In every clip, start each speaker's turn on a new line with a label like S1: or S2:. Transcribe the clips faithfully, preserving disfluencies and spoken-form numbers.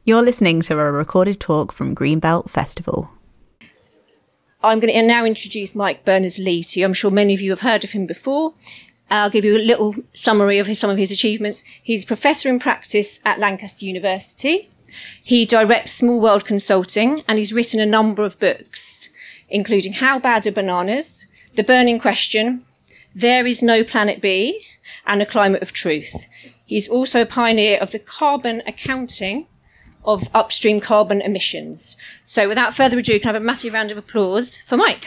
S1: You're listening to a recorded talk from Greenbelt Festival.
S2: I'm going to now introduce Mike Berners-Lee to you. I'm sure many of you have heard of him before. I'll give you a little summary of his, some of his achievements. He's a professor in practice at Lancaster University. He directs Small World Consulting, and he's written a number of books, including How Bad Are Bananas?, The Burning Question, There Is No Planet B, and A Climate of Truth. He's also a pioneer of the carbon accounting of upstream carbon emissions. So without further ado, can I have a massive round of applause for Mike?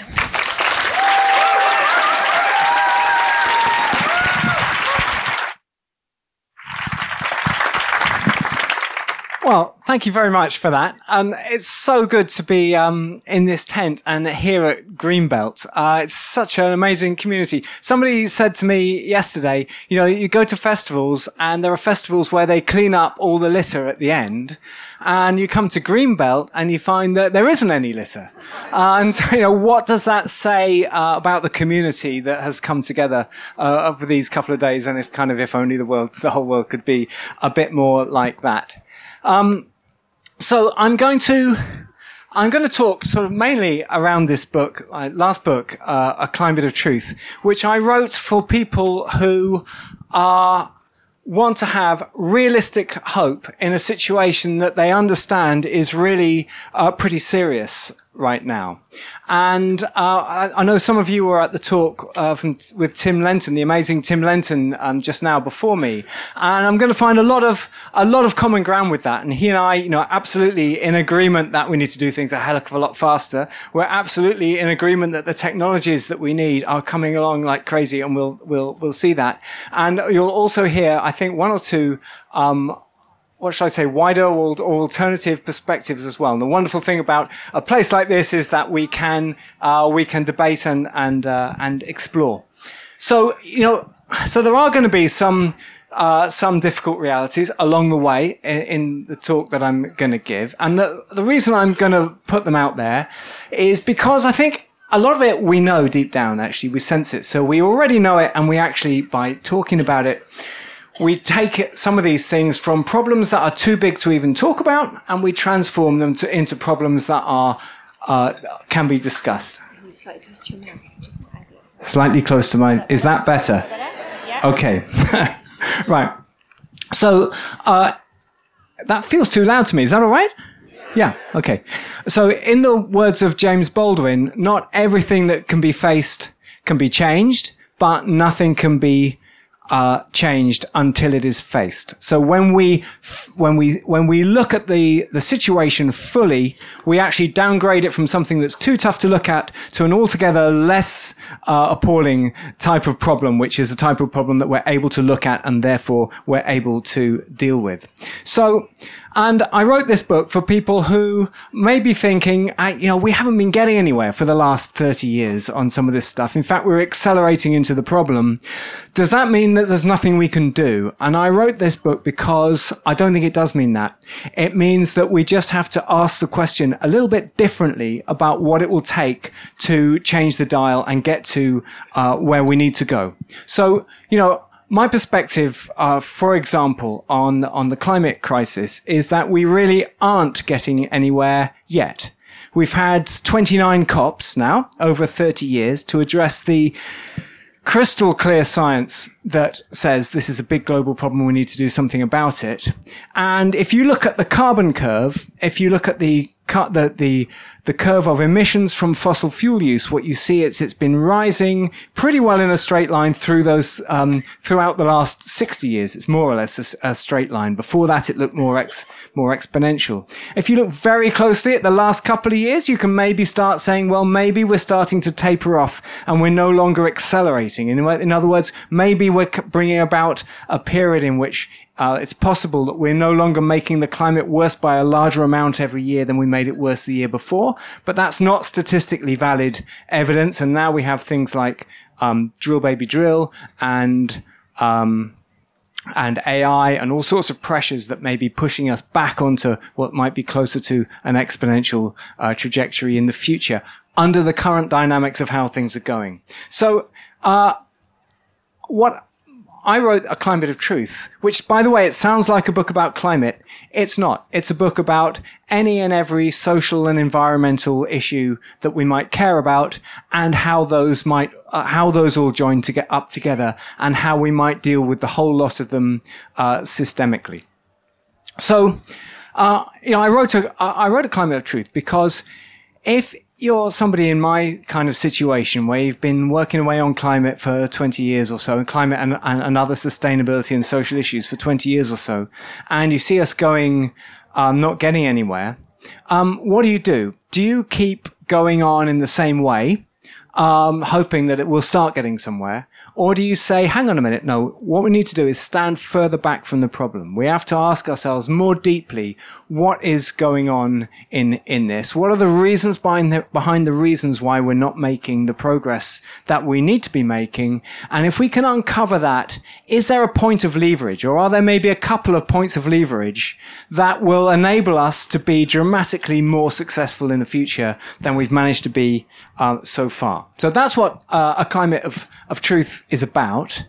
S3: Well, thank you very much for that. Um, it's so good to be um, in this tent and here at Greenbelt. Uh, it's such an amazing community. Somebody said to me yesterday, you know, you go to festivals and there are festivals where they clean up all the litter at the end, and you come to Greenbelt and you find that there isn't any litter. Uh, and, you know, what does that say uh, about the community that has come together uh, over these couple of days? And if kind of, if only the world, the whole world could be a bit more like that. Um, so I'm going to, I'm going to talk sort of mainly around this book, uh, last book, uh, A Climate of Truth, which I wrote for people who are, want to have realistic hope in a situation that they understand is really, uh, pretty serious right now. And uh, I, I know some of you were at the talk uh, from, with Tim Lenton, the amazing Tim Lenton, um, just now before me. And I'm going to find a lot of a lot of common ground with that. And he and I, you know, are absolutely in agreement that we need to do things a hell of a lot faster. We're absolutely in agreement that the technologies that we need are coming along like crazy, and we'll we'll we'll see that. And you'll also hear, I think, one or two Um, what should I say, wider or alternative perspectives as well. And the wonderful thing about a place like this is that we can, uh, we can debate and, and, uh, and explore. So, you know, so there are going to be some, uh, some difficult realities along the way in, in the talk that I'm going to give. And the, the reason I'm going to put them out there is because I think a lot of it we know deep down, actually, we sense it. So we already know it, and we actually, by talking about it, we take some of these things from problems that are too big to even talk about, and we transform them to, into problems that are uh, can be discussed.
S2: Slightly close to your mouth. Just
S3: Slightly close to my... Is that better? Okay. Right. So uh, that feels too loud to me. Is that all right? Yeah. Okay. So in the words of James Baldwin, not everything that can be faced can be changed, but nothing can be Uh, changed until it is faced. So when we, when we, when we look at the, the situation fully, we actually downgrade it from something that's too tough to look at to an altogether less, uh, appalling type of problem, which is a type of problem that we're able to look at and therefore we're able to deal with. So, and I wrote this book for people who may be thinking, uh, you know, we haven't been getting anywhere for the last thirty years on some of this stuff. In fact, we're accelerating into the problem. Does that mean that there's nothing we can do? And I wrote this book because I don't think it does mean that. It means that we just have to ask the question a little bit differently about what it will take to change the dial and get to uh, where we need to go. So, you know, my perspective, uh, for example, on, on the climate crisis is that we really aren't getting anywhere yet. We've had twenty-nine COPs now over thirty years to address the crystal clear science that says this is a big global problem. We need to do something about it. And if you look at the carbon curve, if you look at the the the the curve of emissions from fossil fuel use, what you see is it's been rising pretty well in a straight line through those um throughout the last sixty years. It's more or less a, a straight line. Before that, it looked more ex more exponential. If you look very closely at the last couple of years, you can maybe start saying, well, maybe we're starting to taper off and we're no longer accelerating. In, in other words, maybe we're bringing about a period in which Uh, it's possible that we're no longer making the climate worse by a larger amount every year than we made it worse the year before. But that's not statistically valid evidence. And now we have things like um, drill, baby, drill and um, and A I and all sorts of pressures that may be pushing us back onto what might be closer to an exponential uh, trajectory in the future under the current dynamics of how things are going. So uh, what I wrote A Climate of Truth, which, by the way, it sounds like a book about climate. It's not. It's a book about any and every social and environmental issue that we might care about, and how those might, uh, how those all join to get up together, and how we might deal with the whole lot of them uh, systemically. So, uh, you know, I wrote a, I wrote A Climate of Truth because if you're somebody in my kind of situation where you've been working away on climate for twenty years or so, and climate and, and, and other sustainability and social issues for twenty years or so, and you see us going, um, not getting anywhere, um, what do you do? Do you keep going on in the same way, um, hoping that it will start getting somewhere? Or do you say, hang on a minute, no, what we need to do is stand further back from the problem. We have to ask ourselves more deeply, what is going on in, in this? What are the reasons behind the, behind the reasons why we're not making the progress that we need to be making? And if we can uncover that, is there a point of leverage, or are there maybe a couple of points of leverage that will enable us to be dramatically more successful in the future than we've managed to be uh, so far? So that's what uh, A Climate of, of Truth is about.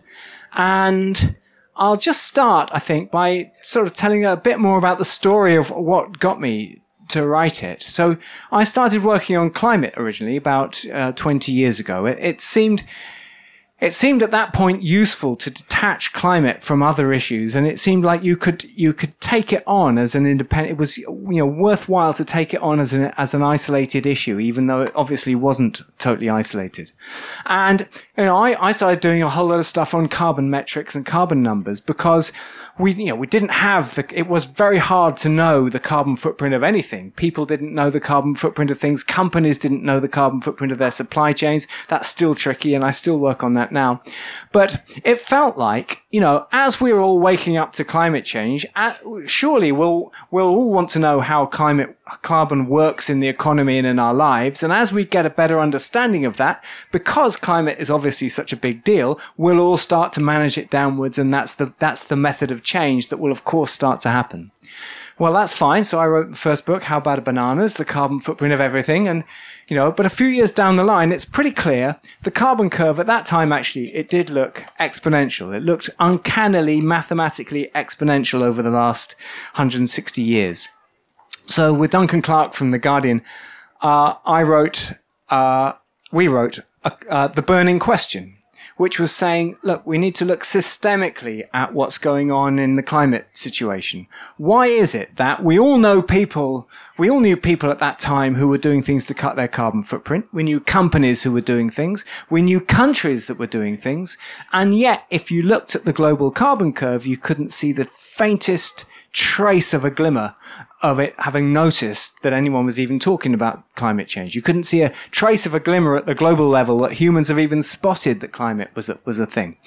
S3: And I'll just start, I think, by sort of telling a bit more about the story of what got me to write it. So I started working on climate originally about uh, twenty years ago. It, it seemed It seemed at that point useful to detach climate from other issues, and it seemed like you could you could take it on as an independent. It was, you know, worthwhile to take it on as an as an isolated issue, even though it obviously wasn't totally isolated. And you know, I, I started doing a whole lot of stuff on carbon metrics and carbon numbers because we you know we didn't have the. It was very hard to know the carbon footprint of anything. People didn't know the carbon footprint of things. Companies didn't know the carbon footprint of their supply chains. That's still tricky, and I still work on that now. But it felt like, you know, as we're all waking up to climate change, uh, surely we'll, we'll all want to know how climate, carbon works in the economy and in our lives. And as we get a better understanding of that, because climate is obviously such a big deal, we'll all start to manage it downwards. And that's the, that's the method of change that will, of course, start to happen. Well, that's fine. So I wrote the first book, How Bad Are Bananas? The Carbon Footprint of Everything. And, you know, but a few years down the line, it's pretty clear the carbon curve at that time, actually, it did look exponential. It looked uncannily, mathematically exponential over the last one hundred sixty years. So with Duncan Clark from The Guardian, uh, I wrote, uh, we wrote uh, uh, The Burning Question, which was saying, look, we need to look systemically at what's going on in the climate situation. Why is it that we all know people, we all knew people at that time who were doing things to cut their carbon footprint. We knew companies who were doing things. We knew countries that were doing things. And yet, if you looked at the global carbon curve, you couldn't see the faintest trace of a glimmer of it having noticed that anyone was even talking about climate change. You couldn't see a trace of a glimmer at the global level that humans have even spotted that climate was a, was a thing.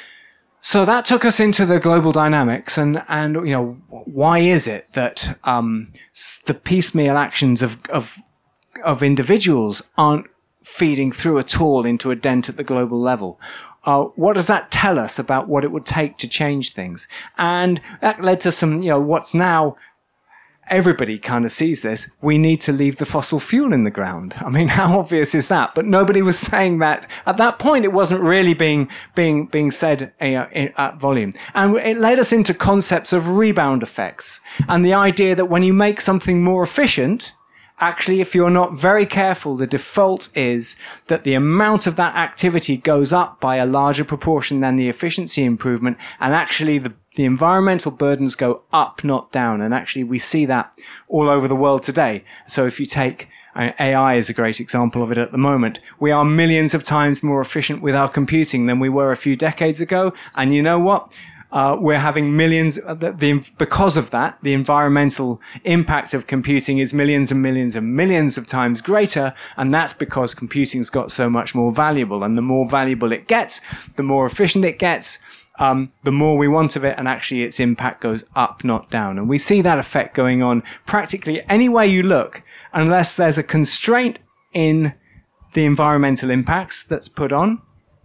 S3: So that took us into the global dynamics, and, and you know, why is it that um, the piecemeal actions of, of of individuals aren't feeding through at all into a dent at the global level? Uh, what does that tell us about what it would take to change things? And that led to some, you know, what's now, everybody kind of sees this. We need to leave the fossil fuel in the ground. I mean, how obvious is that? But nobody was saying that at that point. It wasn't really being being being said uh, at volume, and it led us into concepts of rebound effects and the idea that when you make something more efficient, actually, if you're not very careful, the default is that the amount of that activity goes up by a larger proportion than the efficiency improvement, and actually the The environmental burdens go up, not down. And actually, we see that all over the world today. So if you take uh, A I is a great example of it at the moment. We are millions of times more efficient with our computing than we were a few decades ago. And you know what? Uh, we're having millions, uh, the, the, because of that, the environmental impact of computing is millions and millions and millions of times greater. And that's because computing's got so much more valuable. And the more valuable it gets, the more efficient it gets. Um, the more we want of it, and actually its impact goes up, not down. And we see that effect going on practically any way you look, unless there's a constraint in the environmental impacts that's put on,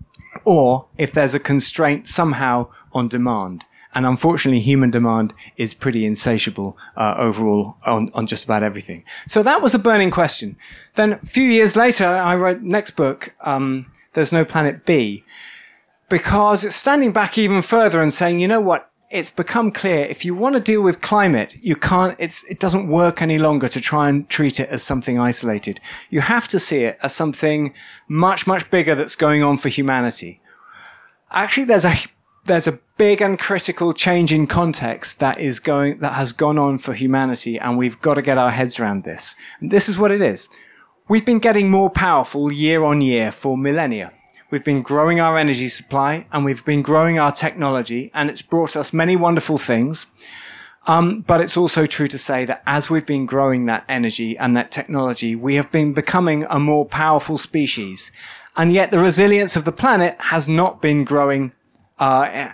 S3: or if there's a constraint somehow on demand. And unfortunately, human demand is pretty insatiable uh, overall on, on just about everything. So that was a burning question. Then a few years later, I wrote next book, um, There's No Planet B. because it's standing back even further and saying, you know what? It's become clear if you want to deal with climate, you can't, it's, it doesn't work any longer to try and treat it as something isolated. You have to see it as something much, much bigger that's going on for humanity. Actually, there's a, there's a big and critical change in context that is going, that has gone on for humanity, and we've got to get our heads around this. And this is what it is. We've been getting more powerful year on year for millennia. We've been growing our energy supply, and we've been growing our technology, and it's brought us many wonderful things. Um, but it's also true to say that as we've been growing that energy and that technology, we have been becoming a more powerful species. And yet the resilience of the planet has not been growing uh,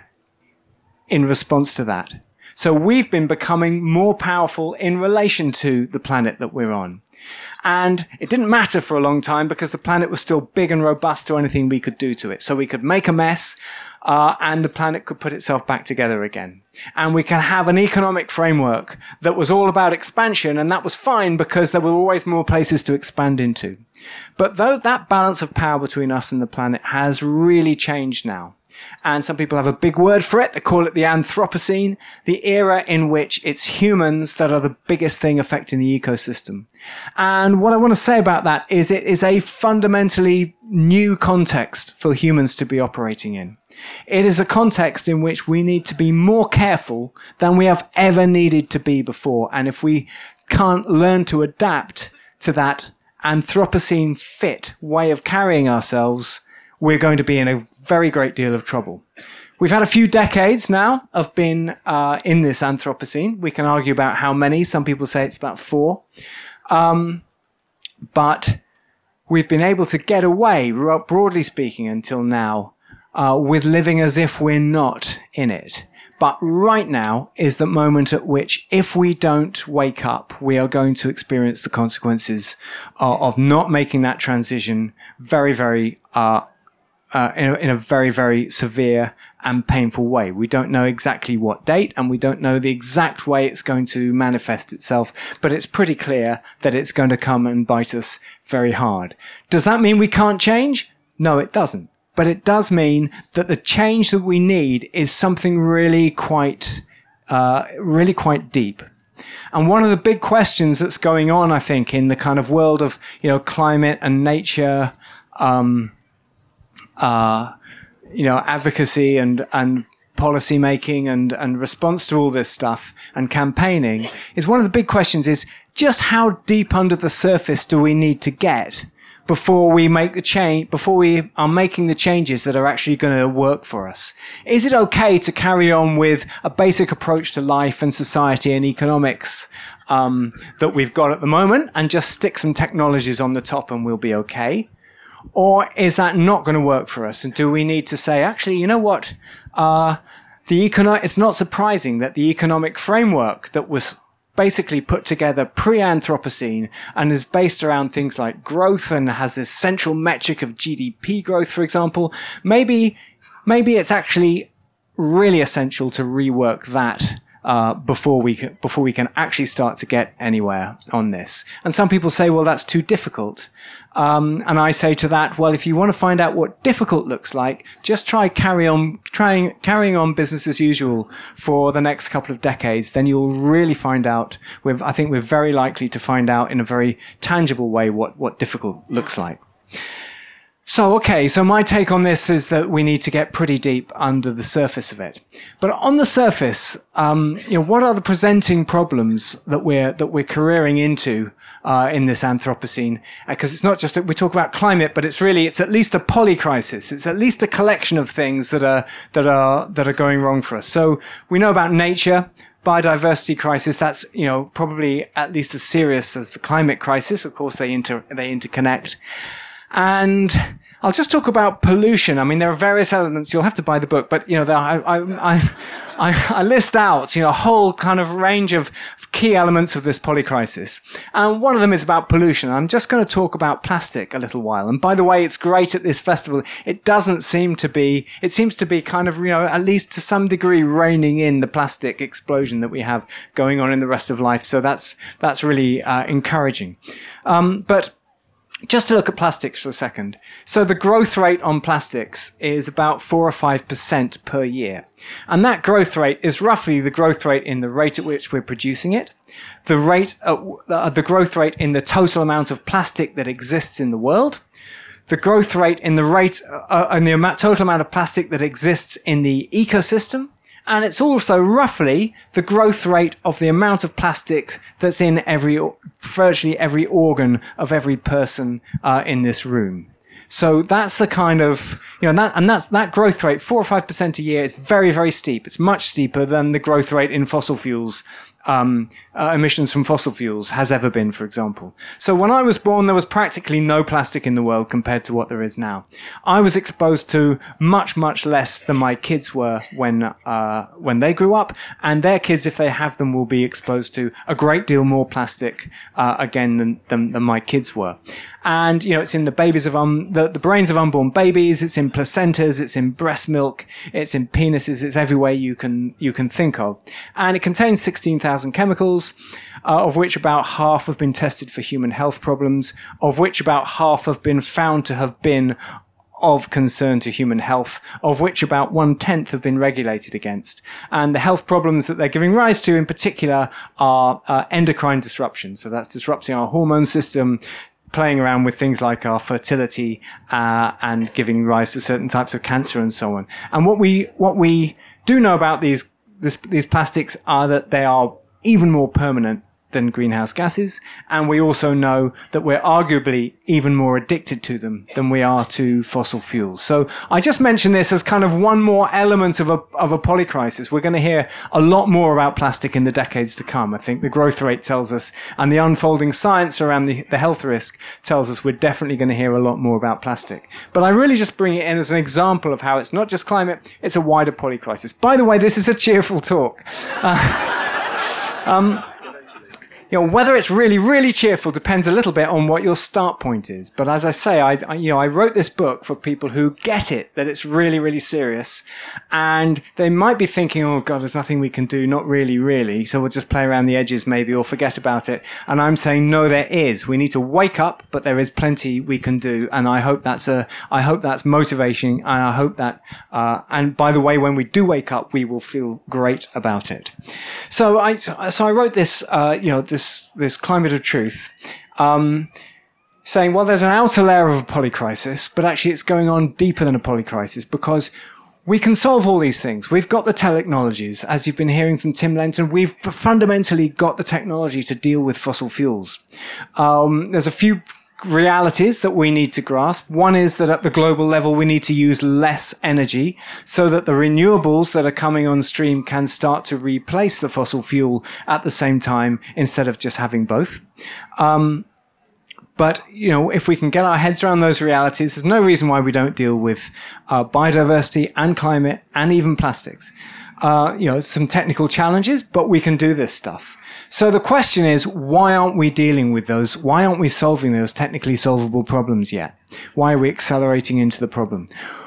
S3: in response to that. So we've been becoming more powerful in relation to the planet that we're on. And it didn't matter for a long time because the planet was still big and robust to anything we could do to it. So we could make a mess, uh, and the planet could put itself back together again. And we can have an economic framework that was all about expansion, and that was fine because there were always more places to expand into. But though that balance of power between us and the planet has really changed now. And some people have a big word for it. They call it the Anthropocene, the era in which it's humans that are the biggest thing affecting the ecosystem. And what I want to say about that is it is a fundamentally new context for humans to be operating in. It is a context in which we need to be more careful than we have ever needed to be before. And if we can't learn to adapt to that Anthropocene fit way of carrying ourselves, we're going to be in a very great deal of trouble. We've had a few decades now of being uh, in this Anthropocene. We can argue about how many. Some people say it's about four. Um, but we've been able to get away, broadly speaking, until now, uh, with living as if we're not in it. But right now is the moment at which, if we don't wake up, we are going to experience the consequences uh, of not making that transition very, very uh Uh, in, a, in a very, very severe and painful way. We don't know exactly what date, and we don't know the exact way it's going to manifest itself, but it's pretty clear that it's going to come and bite us very hard. Does that mean we can't change? No, it doesn't. But it does mean that the change that we need is something really quite, uh, really quite deep. And one of the big questions that's going on, I think, in the kind of world of, you know, climate and nature, um, Uh, you know, advocacy and, and policy making and, and response to all this stuff and campaigning is one of the big questions is just how deep under the surface do we need to get before we make the change, before we are making the changes that are actually going to work for us? Is it okay to carry on with a basic approach to life and society and economics um, that we've got at the moment and just stick some technologies on the top and we'll be okay? Or is that not going to work for us? And do we need to say, actually, you know what? Uh, the econo- it's not surprising that the economic framework that was basically put together pre-Anthropocene and is based around things like growth and has this central metric of G D P growth, for example, maybe, maybe it's actually really essential to rework that Uh, before we can, before we can actually start to get anywhere on this. And some people say, well, that's too difficult. Um, and I say to that, well, if you want to find out what difficult looks like, just try carry on, trying, carrying on business as usual for the next couple of decades. Then you'll really find out, we've, I think we're very likely to find out in a very tangible way what, what difficult looks like. So, okay, so my take on this is that we need to get pretty deep under the surface of it. But on the surface, um, you know, what are the presenting problems that we're, that we're careering into, uh, in this Anthropocene? Because uh, it's not just that we talk about climate, but it's really, it's at least a polycrisis. It's at least a collection of things that are, that are, that are going wrong for us. So we know about nature. Biodiversity crisis, that's, you know, probably at least as serious as the climate crisis. Of course, they inter, they interconnect. And I'll just talk about pollution. I mean, there are various elements. You'll have to buy the book, but, you know, there, I, I, I, I list out, you know, a whole kind of range of key elements of this polycrisis. And one of them is about pollution. I'm just going to talk about plastic a little while. And by the way, it's great at this festival. It doesn't seem to be, it seems to be kind of, you know, at least to some degree reining in the plastic explosion that we have going on in the rest of life. So that's, that's really uh, encouraging. Um, but just to look at plastics for a second. So the growth rate on plastics is about four or five percent per year. And that growth rate is roughly the growth rate in the rate at which we're producing it, the rate, at, uh, the growth rate in the total amount of plastic that exists in the world, the growth rate in the rate, uh, in the amount, total amount of plastic that exists in the ecosystem. And it's also roughly the growth rate of the amount of plastic that's in every, virtually every organ of every person uh, in this room. So that's the kind of, you know, and, that, and that's that growth rate, four or five percent a year, is very, very steep. It's much steeper than the growth rate in fossil fuels, um, uh, emissions from fossil fuels has ever been, for example. So when I was born, there was practically no plastic in the world compared to what there is now. I was exposed to much, much less than my kids were when, uh, when they grew up, and their kids, if they have them, will be exposed to a great deal more plastic, uh, again, than, than, than my kids were. And, you know, it's in the babies of, um, the, the brains of unborn babies, it's in placentas, it's in breast milk, it's in penises, it's everywhere you can, you can think of. And it contains sixteen thousand chemicals, uh, of which about half have been tested for human health problems, of which about half have been found to have been of concern to human health, of which about one-tenth have been regulated against. And the health problems that they're giving rise to in particular are uh, endocrine disruptions. So that's disrupting our hormone system, playing around with things like our fertility, uh, and giving rise to certain types of cancer and so on. And what we, what we do know about these, this, these plastics are that they are even more permanent than greenhouse gases. And we also know that we're arguably even more addicted to them than we are to fossil fuels. So I just mentioned this as kind of one more element of a, of a polycrisis. We're going to hear a lot more about plastic in the decades to come. I think the growth rate tells us, and the unfolding science around the, the health risk tells us we're definitely going to hear a lot more about plastic. But I really just bring it in as an example of how it's not just climate, it's a wider polycrisis. By the way, this is a cheerful talk. Uh, um, You know, whether it's really, really cheerful depends a little bit on what your start point is. But as I say, I, I, you know, I wrote this book for people who get it, that it's really, really serious. And they might be thinking, oh God, there's nothing we can do. Not really, really. So we'll just play around the edges maybe, or forget about it. And I'm saying, no, there is. We need to wake up, but there is plenty we can do. And I hope that's a, I hope that's motivation. And I hope that, uh, and by the way, when we do wake up, we will feel great about it. So I, so I wrote this, uh, you know, this, This, this climate of truth, um, saying, well, there's an outer layer of a polycrisis, but actually it's going on deeper than a polycrisis because we can solve all these things. We've got the technologies, as you've been hearing from Tim Lenton. We've fundamentally got the technology to deal with fossil fuels. Um, there's a few realities that we need to grasp. One is that at the global level, we need to use less energy so that the renewables that are coming on stream can start to replace the fossil fuel at the same time instead of just having both. Um, But, you know, if we can get our heads around those realities, there's no reason why we don't deal with uh, biodiversity and climate and even plastics. Uh, you know, some technical challenges, but we can do this stuff. So the question is, why aren't we dealing with those? Why aren't we solving those technically solvable problems yet? Why are we accelerating into the problem?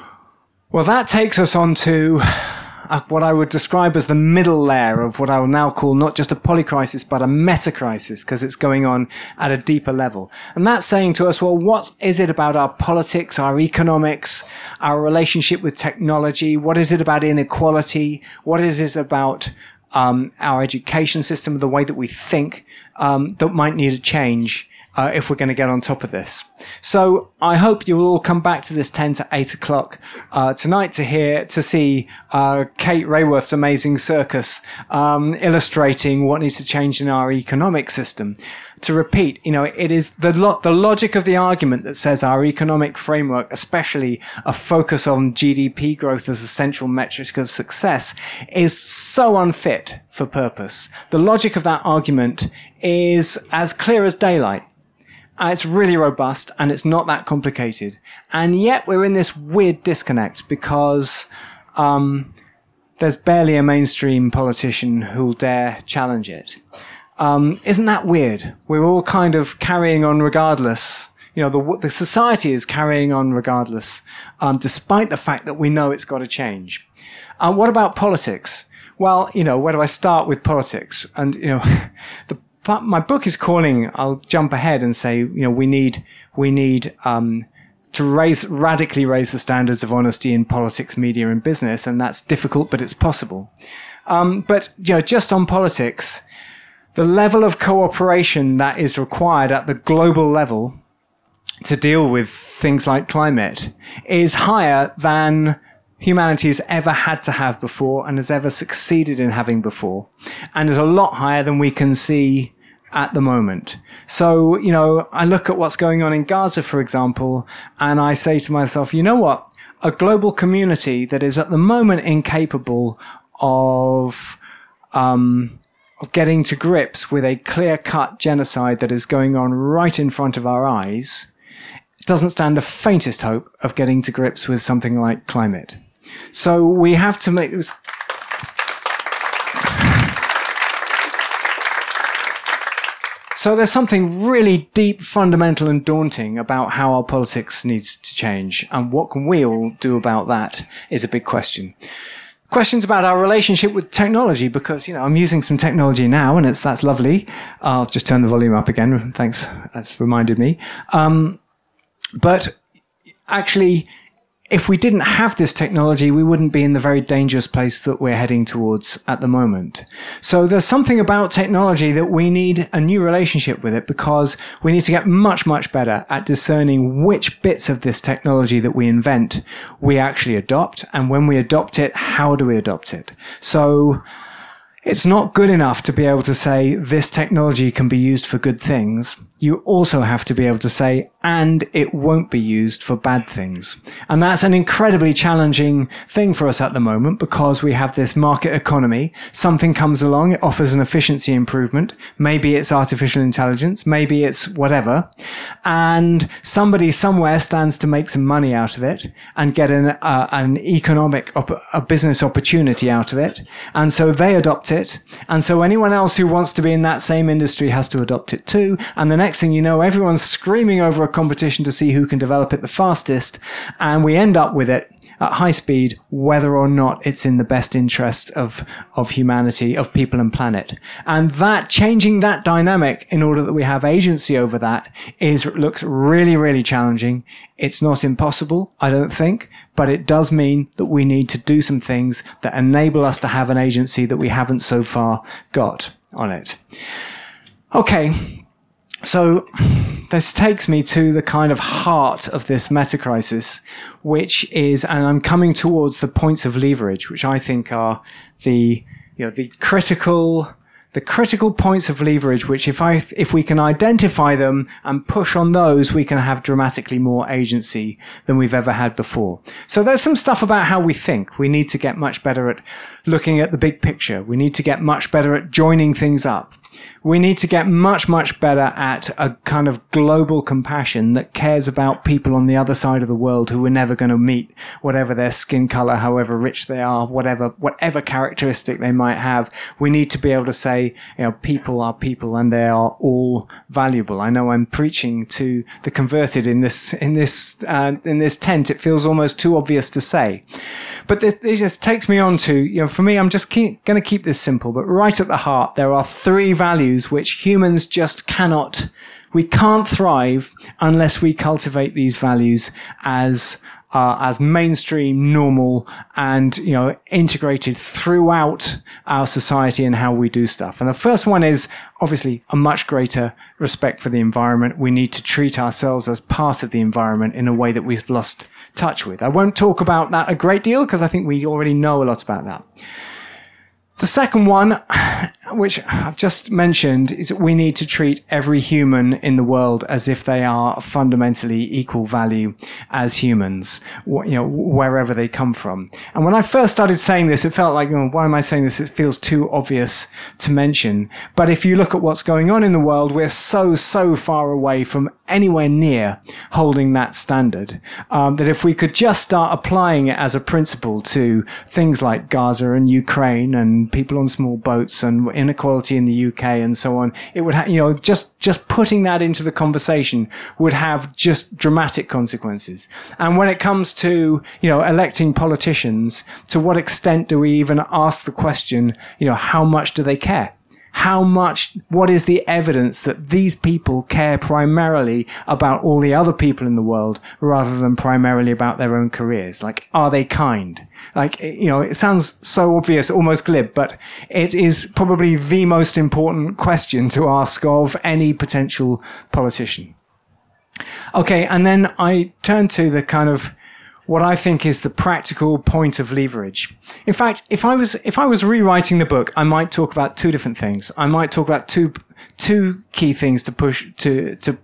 S3: Well, that takes us on to uh, what I would describe as the middle layer of what I will now call not just a polycrisis, but a metacrisis, because it's going on at a deeper level. And that's saying to us, well, what is it about our politics, our economics, our relationship with technology? What is it about inequality? What is it about um, our education system, the way that we think, um, that might need a change Uh, if we're going to get on top of this? So I hope you'll all come back to this ten to eight o'clock uh, tonight to hear, to see uh, Kate Raworth's amazing circus um, illustrating what needs to change in our economic system. To repeat, you know, it is the lo- the logic of the argument that says our economic framework, especially a focus on G D P growth as a central metric of success, is so unfit for purpose. The logic of that argument is as clear as daylight. Uh, it's really robust and it's not that complicated. And yet we're in this weird disconnect because um, there's barely a mainstream politician who'll dare challenge it. Um, isn't that weird? We're all kind of carrying on regardless. You know, the, the society is carrying on regardless, um, despite the fact that we know it's got to change. Uh, what about politics? Well, you know, where do I start with politics? And, you know, the but my book is calling, I'll jump ahead and say, you know, we need, we need, um, to raise, radically raise the standards of honesty in politics, media, and business. And that's difficult, but it's possible. Um, but, you know, just on politics, the level of cooperation that is required at the global level to deal with things like climate is higher than humanity has ever had to have before and has ever succeeded in having before, and is a lot higher than we can see at the moment. So, you know, I look at what's going on in Gaza, for example, and I say to myself, you know what? A global community that is at the moment incapable of, um, of getting to grips with a clear-cut genocide that is going on right in front of our eyes doesn't stand the faintest hope of getting to grips with something like climate. So we have to make this. So there's something really deep, fundamental, and daunting about how our politics needs to change. And what can we all do about that is a big question. Questions about our relationship with technology, because, you know, I'm using some technology now, and it's that's lovely. I'll just turn the volume up again. Thanks. That's reminded me. Um, but actually, if we didn't have this technology, we wouldn't be in the very dangerous place that we're heading towards at the moment. So there's something about technology that we need a new relationship with it, because we need to get much, much better at discerning which bits of this technology that we invent we actually adopt. And when we adopt it, how do we adopt it? So it's not good enough to be able to say this technology can be used for good things. You also have to be able to say, and it won't be used for bad things. And that's an incredibly challenging thing for us at the moment, because we have this market economy. Something comes along, it offers an efficiency improvement. Maybe it's artificial intelligence, maybe it's whatever. And somebody somewhere stands to make some money out of it and get an, uh, an economic, op- a business opportunity out of it. And so they adopt it. And so anyone else who wants to be in that same industry has to adopt it too. And the next thing you know, everyone's screaming over a competition to see who can develop it the fastest, and we end up with it at high speed, whether or not it's in the best interest of of humanity, of people and planet. And that, changing that dynamic in order that we have agency over that, is looks really, really challenging. It's not impossible, I don't think, but it does mean that we need to do some things that enable us to have an agency that we haven't so far got on it. Okay. So this takes me to the kind of heart of this meta-crisis, which is, and I'm coming towards the points of leverage, which I think are the, you know, the critical, the critical points of leverage, which if I, if we can identify them and push on those, we can have dramatically more agency than we've ever had before. So there's some stuff about how we think. We need to get much better at looking at the big picture. We need to get much better at joining things up. We need to get much, much better at a kind of global compassion that cares about people on the other side of the world who we're never going to meet, whatever their skin color, however rich they are, whatever, whatever characteristic they might have. We need to be able to say, you know, people are people and they are all valuable. I know I'm preaching to the converted in this, in this, uh, in this tent. It feels almost too obvious to say. But this, this just takes me on to, you know, for me, I'm just going to keep this simple, but right at the heart, there are three values which humans just cannot, we can't thrive unless we cultivate these values as, uh, as mainstream, normal, and, you know, integrated throughout our society and how we do stuff. And the first one is obviously a much greater respect for the environment. We need to treat ourselves as part of the environment in a way that we've lost touch with. I won't talk about that a great deal because I think we already know a lot about that. The second one, which I've just mentioned, is that we need to treat every human in the world as if they are fundamentally equal value as humans, you know, wherever they come from. And when I first started saying this, it felt like, you know, why am I saying this? It feels too obvious to mention. But if you look at what's going on in the world, we're so, so far away from anywhere near holding that standard, um, that if we could just start applying it as a principle to things like Gaza and Ukraine and people on small boats and inequality in the U K and so on, it would have, you know, just, just putting that into the conversation would have just dramatic consequences. And when it comes to, you know, electing politicians, to what extent do we even ask the question, you know, how much do they care? how much, what is the evidence that these people care primarily about all the other people in the world rather than primarily about their own careers? Like, are they kind? Like, you know, it sounds so obvious, almost glib, but it is probably the most important question to ask of any potential politician. Okay, and then I turn to the kind of what I think is the practical point of leverage. In fact, if I was if I was rewriting the book, I might talk about two different things. I might talk about two two key things to push to to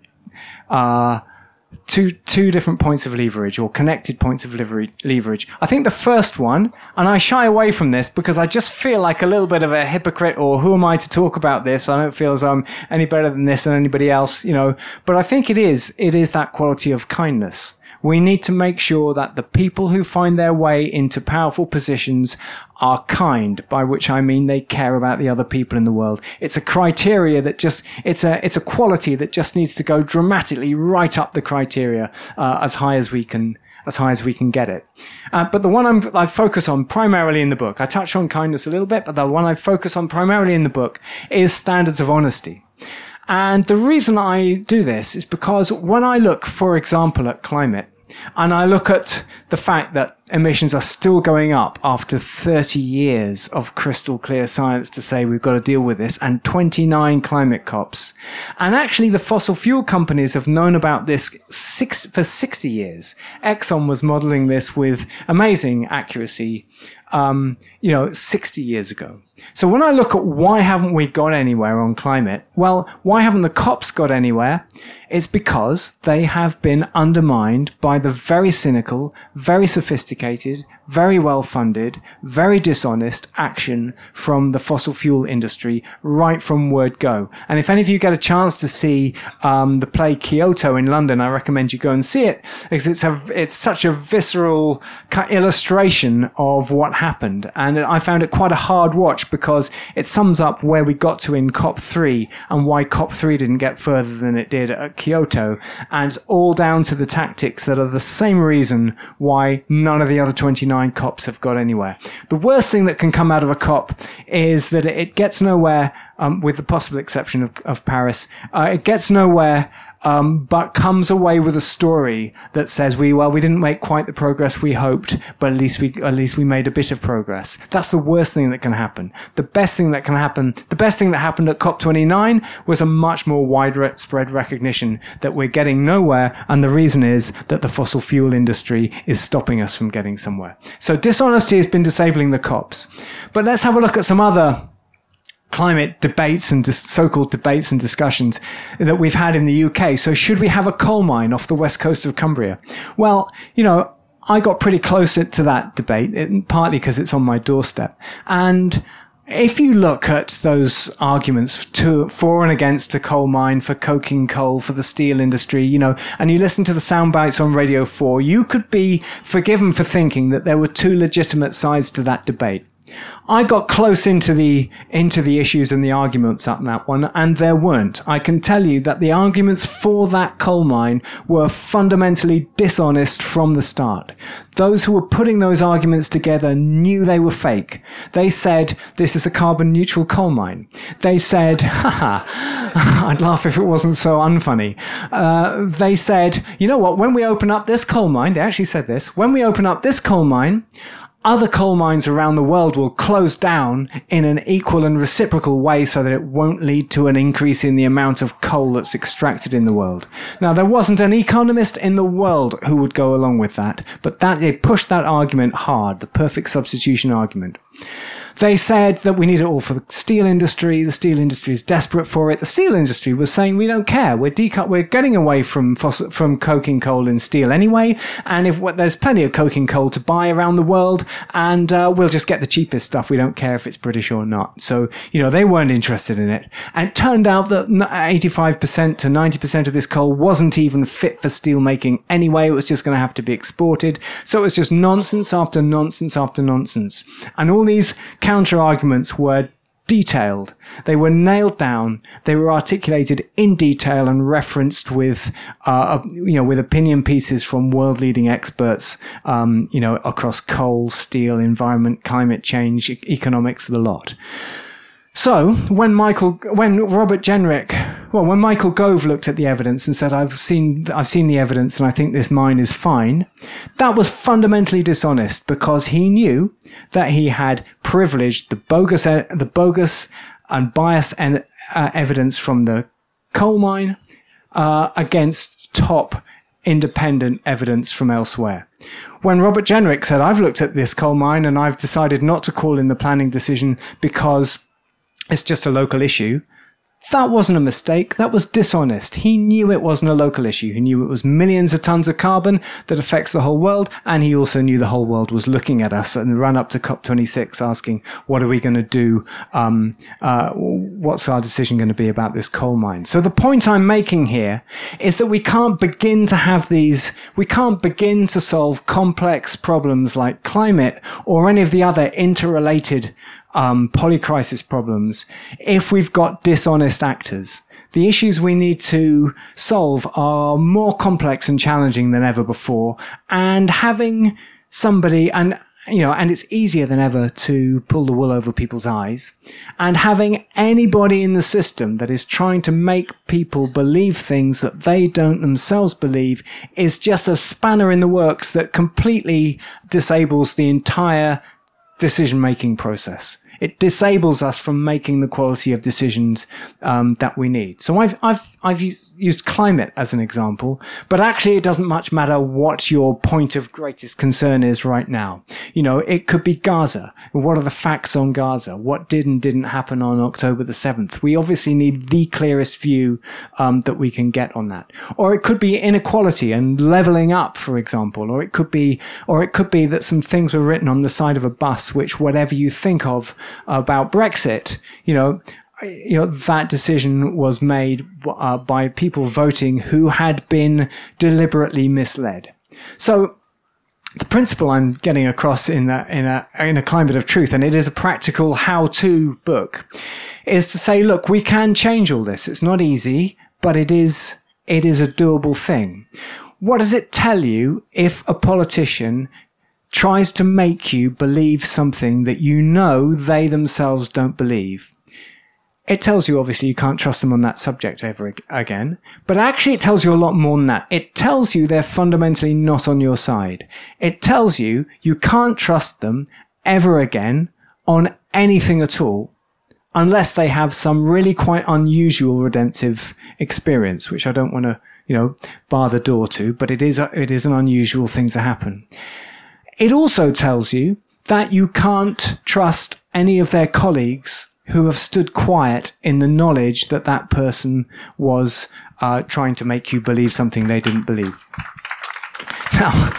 S3: uh two two different points of leverage, or connected points of leverage. leverage. I think the first one, and I shy away from this because I just feel like a little bit of a hypocrite, or who am I to talk about this? I don't feel as I'm any better than this than anybody else, you know. But I think it is it is that quality of kindness. We need to make sure that the people who find their way into powerful positions are kind, by which I mean they care about the other people in the world. It's a criteria that just, it's a, it's a quality that just needs to go dramatically right up the criteria, uh, as high as we can, as high as we can get it. Uh, but the one I'm, I focus on primarily in the book, I touch on kindness a little bit, but the one I focus on primarily in the book is standards of honesty. And the reason I do this is because when I look, for example, at climate, and I look at the fact that emissions are still going up after thirty years of crystal clear science to say we've got to deal with this, and twenty-nine climate COPs. And actually the fossil fuel companies have known about this six, for sixty years. Exxon was modeling this with amazing accuracy, um, you know, sixty years ago. So when I look at why haven't we got anywhere on climate, well, why haven't the COPs got anywhere? It's because they have been undermined by the very cynical, very sophisticated, very well-funded, very dishonest action from the fossil fuel industry right from word go. And if any of you get a chance to see um, the play Kyoto in London, I recommend you go and see it, because it's a it's such a visceral illustration of what happened. And I found it quite a hard watch because it sums up where we got to in COP three and why COP three didn't get further than it did at Kyoto, and all down to the tactics that are the same reason why none of the other twenty-nine COPs have got anywhere. The worst thing that can come out of a COP is that it gets nowhere, um, with the possible exception of, of Paris. Uh, it gets nowhere, um, but comes away with a story that says we, well, we didn't make quite the progress we hoped, but at least we, at least we made a bit of progress. That's the worst thing that can happen. The best thing that can happen, the best thing that happened at COP twenty-nine was a much more widespread recognition that we're getting nowhere, and the reason is that the fossil fuel industry is stopping us from getting somewhere. So dishonesty has been disabling the COPs. But let's have a look at some other climate debates and dis- so-called debates and discussions that we've had in the U K. So should we have a coal mine off the west coast of Cumbria? Well, you know, I got pretty close to that debate, it, partly because it's on my doorstep. And if you look at those arguments to, for and against a coal mine, for coking coal, for the steel industry, you know, and you listen to the sound bites on Radio four, you could be forgiven for thinking that there were two legitimate sides to that debate. I got close into the into the issues and the arguments on that one, and there weren't. I can tell you that the arguments for that coal mine were fundamentally dishonest from the start. Those who were putting those arguments together knew they were fake. They said, this is a carbon neutral coal mine. They said, haha, I'd laugh if it wasn't so unfunny. Uh, they said, you know what, when we open up this coal mine, they actually said this, when we open up this coal mine, other coal mines around the world will close down in an equal and reciprocal way so that it won't lead to an increase in the amount of coal that's extracted in the world. Now, there wasn't an economist in the world who would go along with that, but that they pushed that argument hard, the perfect substitution argument. They said that we need it all for the steel industry. The steel industry is desperate for it. The steel industry was saying we don't care. We're decut. We're getting away from fossil, from coking coal and steel anyway. And if well, there's plenty of coking coal to buy around the world, and uh, we'll just get the cheapest stuff. We don't care if it's British or not. So you know they weren't interested in it. And it turned out that eighty-five percent to ninety percent of this coal wasn't even fit for steel making anyway. It was just going to have to be exported. So it was just nonsense after nonsense after nonsense. And all these counter-arguments were detailed. They were nailed down. They were articulated in detail and referenced with, uh, you know, with opinion pieces from world-leading experts, um, you know, across coal, steel, environment, climate change, e- economics, the lot. So when Michael, when Robert Jenrick, well, when Michael Gove looked at the evidence and said, "I've seen, I've seen the evidence, and I think this mine is fine," that was fundamentally dishonest because he knew that he had privileged the bogus, the bogus and biased en- uh, evidence from the coal mine uh, against top independent evidence from elsewhere. When Robert Jenrick said, "I've looked at this coal mine and I've decided not to call in the planning decision because it's just a local issue," that wasn't a mistake. That was dishonest. He knew it wasn't a local issue. He knew it was millions of tons of carbon that affects the whole world. And he also knew the whole world was looking at us and run up to COP twenty-six asking, what are we going to do? Um, uh, what's our decision going to be about this coal mine? So the point I'm making here is that we can't begin to have these, we can't begin to solve complex problems like climate or any of the other interrelated Um, polycrisis problems if we've got dishonest actors. The issues we need to solve are more complex and challenging than ever before, and having somebody, and you know, and it's easier than ever to pull the wool over people's eyes, and having anybody in the system that is trying to make people believe things that they don't themselves believe is just a spanner in the works that completely disables the entire decision-making process. It disables us from making the quality of decisions um, that we need. So I've I've I've used, used climate as an example, but actually it doesn't much matter what your point of greatest concern is right now. You know, it could be Gaza. What are the facts on Gaza? What did and didn't happen on October the seventh? We obviously need the clearest view um, that we can get on that. Or it could be inequality and leveling up, for example. Or it could be, or it could be that some things were written on the side of a bus, which whatever you think of about Brexit, you know, you know, that decision was made uh, by people voting who had been deliberately misled. So the principle I'm getting across in a, in a, in a climate of truth, and it is a practical how-to book, is to say, look, we can change all this. It's not easy, but it is, it is a doable thing. What does it tell you if a politician tries to make you believe something that you know they themselves don't believe? It tells you, obviously, you can't trust them on that subject ever again. But actually, it tells you a lot more than that. It tells you they're fundamentally not on your side. It tells you you can't trust them ever again on anything at all, unless they have some really quite unusual redemptive experience, which I don't want to, you know, bar the door to, but it is a, it is an unusual thing to happen. It also tells you that you can't trust any of their colleagues who have stood quiet in the knowledge that that person was uh, trying to make you believe something they didn't believe. Now,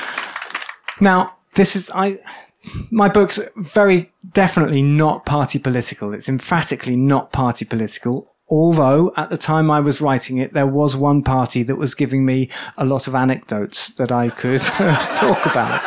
S3: now this is I. My book's very definitely not party political. It's emphatically not party political. Although at the time I was writing it, there was one party that was giving me a lot of anecdotes that I could talk about.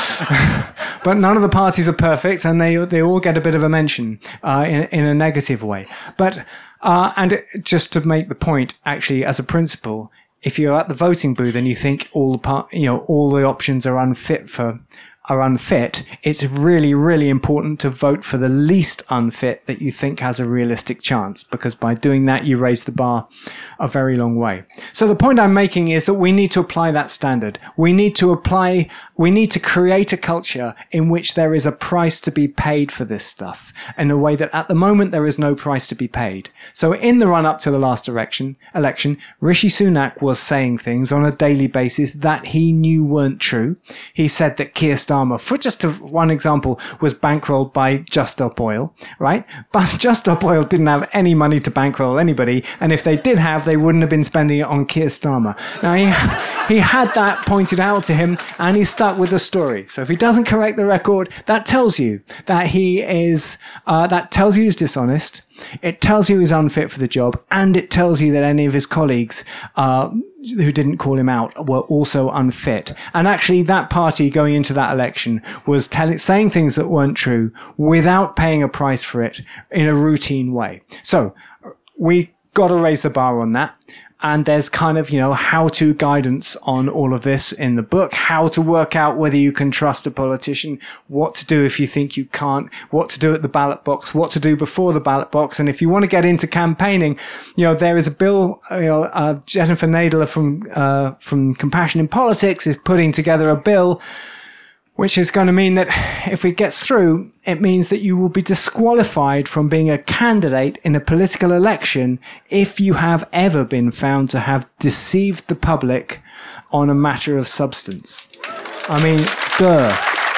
S3: But none of the parties are perfect, and they they all get a bit of a mention uh, in in a negative way. But uh, and just to make the point, actually, as a principle, if you're at the voting booth and you think all the part, you know, all the options are unfit for. are unfit, it's really, really important to vote for the least unfit that you think has a realistic chance, because by doing that, you raise the bar a very long way. So the point I'm making is that we need to apply that standard. We need to apply, we need to create a culture in which there is a price to be paid for this stuff in a way that at the moment there is no price to be paid. So in the run up to the last election, election, Rishi Sunak was saying things on a daily basis that he knew weren't true. He said that Keir Starmer, for just a, one example, was bankrolled by Just Stop Oil, right? But Just Stop Oil didn't have any money to bankroll anybody, and if they did have, they wouldn't have been spending it on Keir Starmer. Now, he, he had that pointed out to him, and he stuck with the story. So if he doesn't correct the record, that tells you that he is, uh, that tells you he's dishonest. It tells you he's unfit for the job, and it tells you that any of his colleagues uh, who didn't call him out were also unfit. And actually, that party going into that election was telling, saying things that weren't true without paying a price for it in a routine way. So we got to raise the bar on that. And there's kind of, you know, how-to guidance on all of this in the book, how to work out whether you can trust a politician, what to do if you think you can't, what to do at the ballot box, what to do before the ballot box. And if you want to get into campaigning, you know, there is a bill, you know, uh, Jennifer Nadler from, uh, from Compassion in Politics is putting together a bill which is going to mean that if it gets through, it means that you will be disqualified from being a candidate in a political election if you have ever been found to have deceived the public on a matter of substance. I mean, duh.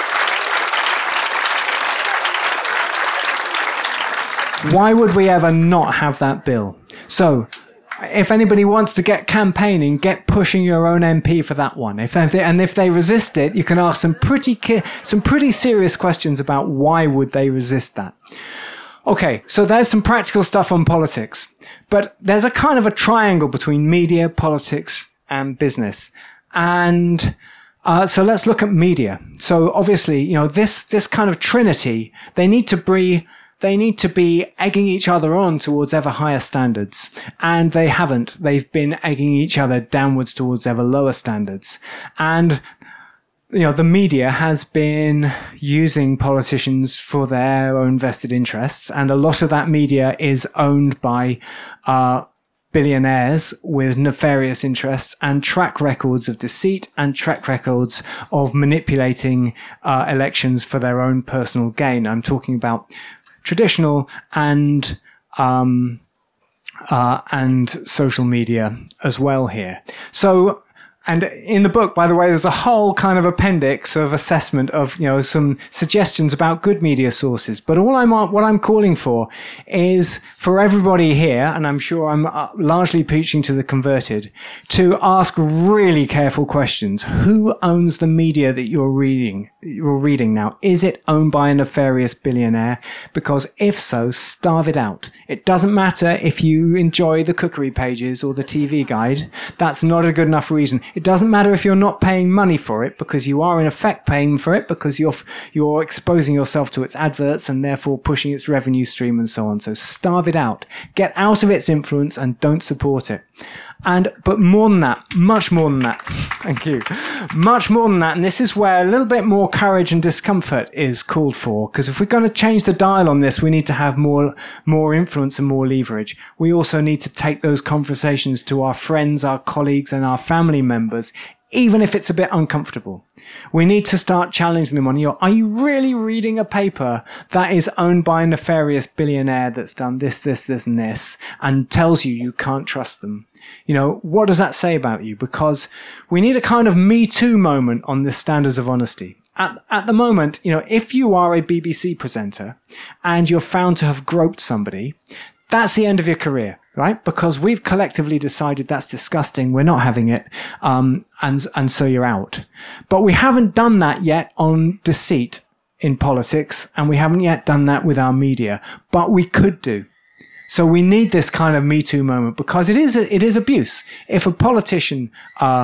S3: Why would we ever not have that bill? So, if anybody wants to get campaigning, get pushing your own M P for that one. If they, and if they resist it, you can ask some pretty ki- some pretty serious questions about why would they resist that. Okay, so there's some practical stuff on politics, but there's a kind of a triangle between media, politics, and business. And uh, so let's look at media. So obviously, you know, this this kind of trinity, they need to be. They need to be egging each other on towards ever higher standards. And they haven't. They've been egging each other downwards towards ever lower standards. And, you know, the media has been using politicians for their own vested interests. And a lot of that media is owned by, uh, billionaires with nefarious interests and track records of deceit and track records of manipulating, uh, elections for their own personal gain. I'm talking about traditional and um, uh, and social media as well here. So, and in the book, by the way, there's a whole kind of appendix of assessment of, you know, some suggestions about good media sources. But all I'm, what I'm calling for is for everybody here, and I'm sure I'm largely preaching to the converted, to ask really careful questions. Who owns the media that you're reading? You're reading now? Is it owned by a nefarious billionaire? Because if so, starve it out. It doesn't matter if you enjoy the cookery pages or the T V guide. That's not a good enough reason. It doesn't matter if you're not paying money for it, because you are in effect paying for it because you're you're exposing yourself to its adverts and therefore pushing its revenue stream and so on. So starve it out. Get out of its influence and don't support it. And, but more than that, much more than that, thank you, much more than that, and this is where a little bit more courage and discomfort is called for, because if we're going to change the dial on this, we need to have more, more influence and more leverage. We also need to take those conversations to our friends, our colleagues, and our family members, even if it's a bit uncomfortable. We need to start challenging them on, you know, are you really reading a paper that is owned by a nefarious billionaire that's done this, this, this, and this, and tells you you can't trust them? You know, what does that say about you? Because we need a kind of Me Too moment on the standards of honesty. At, at the moment, you know, if you are a B B C presenter and you're found to have groped somebody, that's the end of your career, right? Because we've collectively decided that's disgusting. We're not having it. Um, and, and so you're out. But we haven't done that yet on deceit in politics. And we haven't yet done that with our media, but we could do. So we need this kind of Me Too moment because it is, it is abuse. If a politician, uh,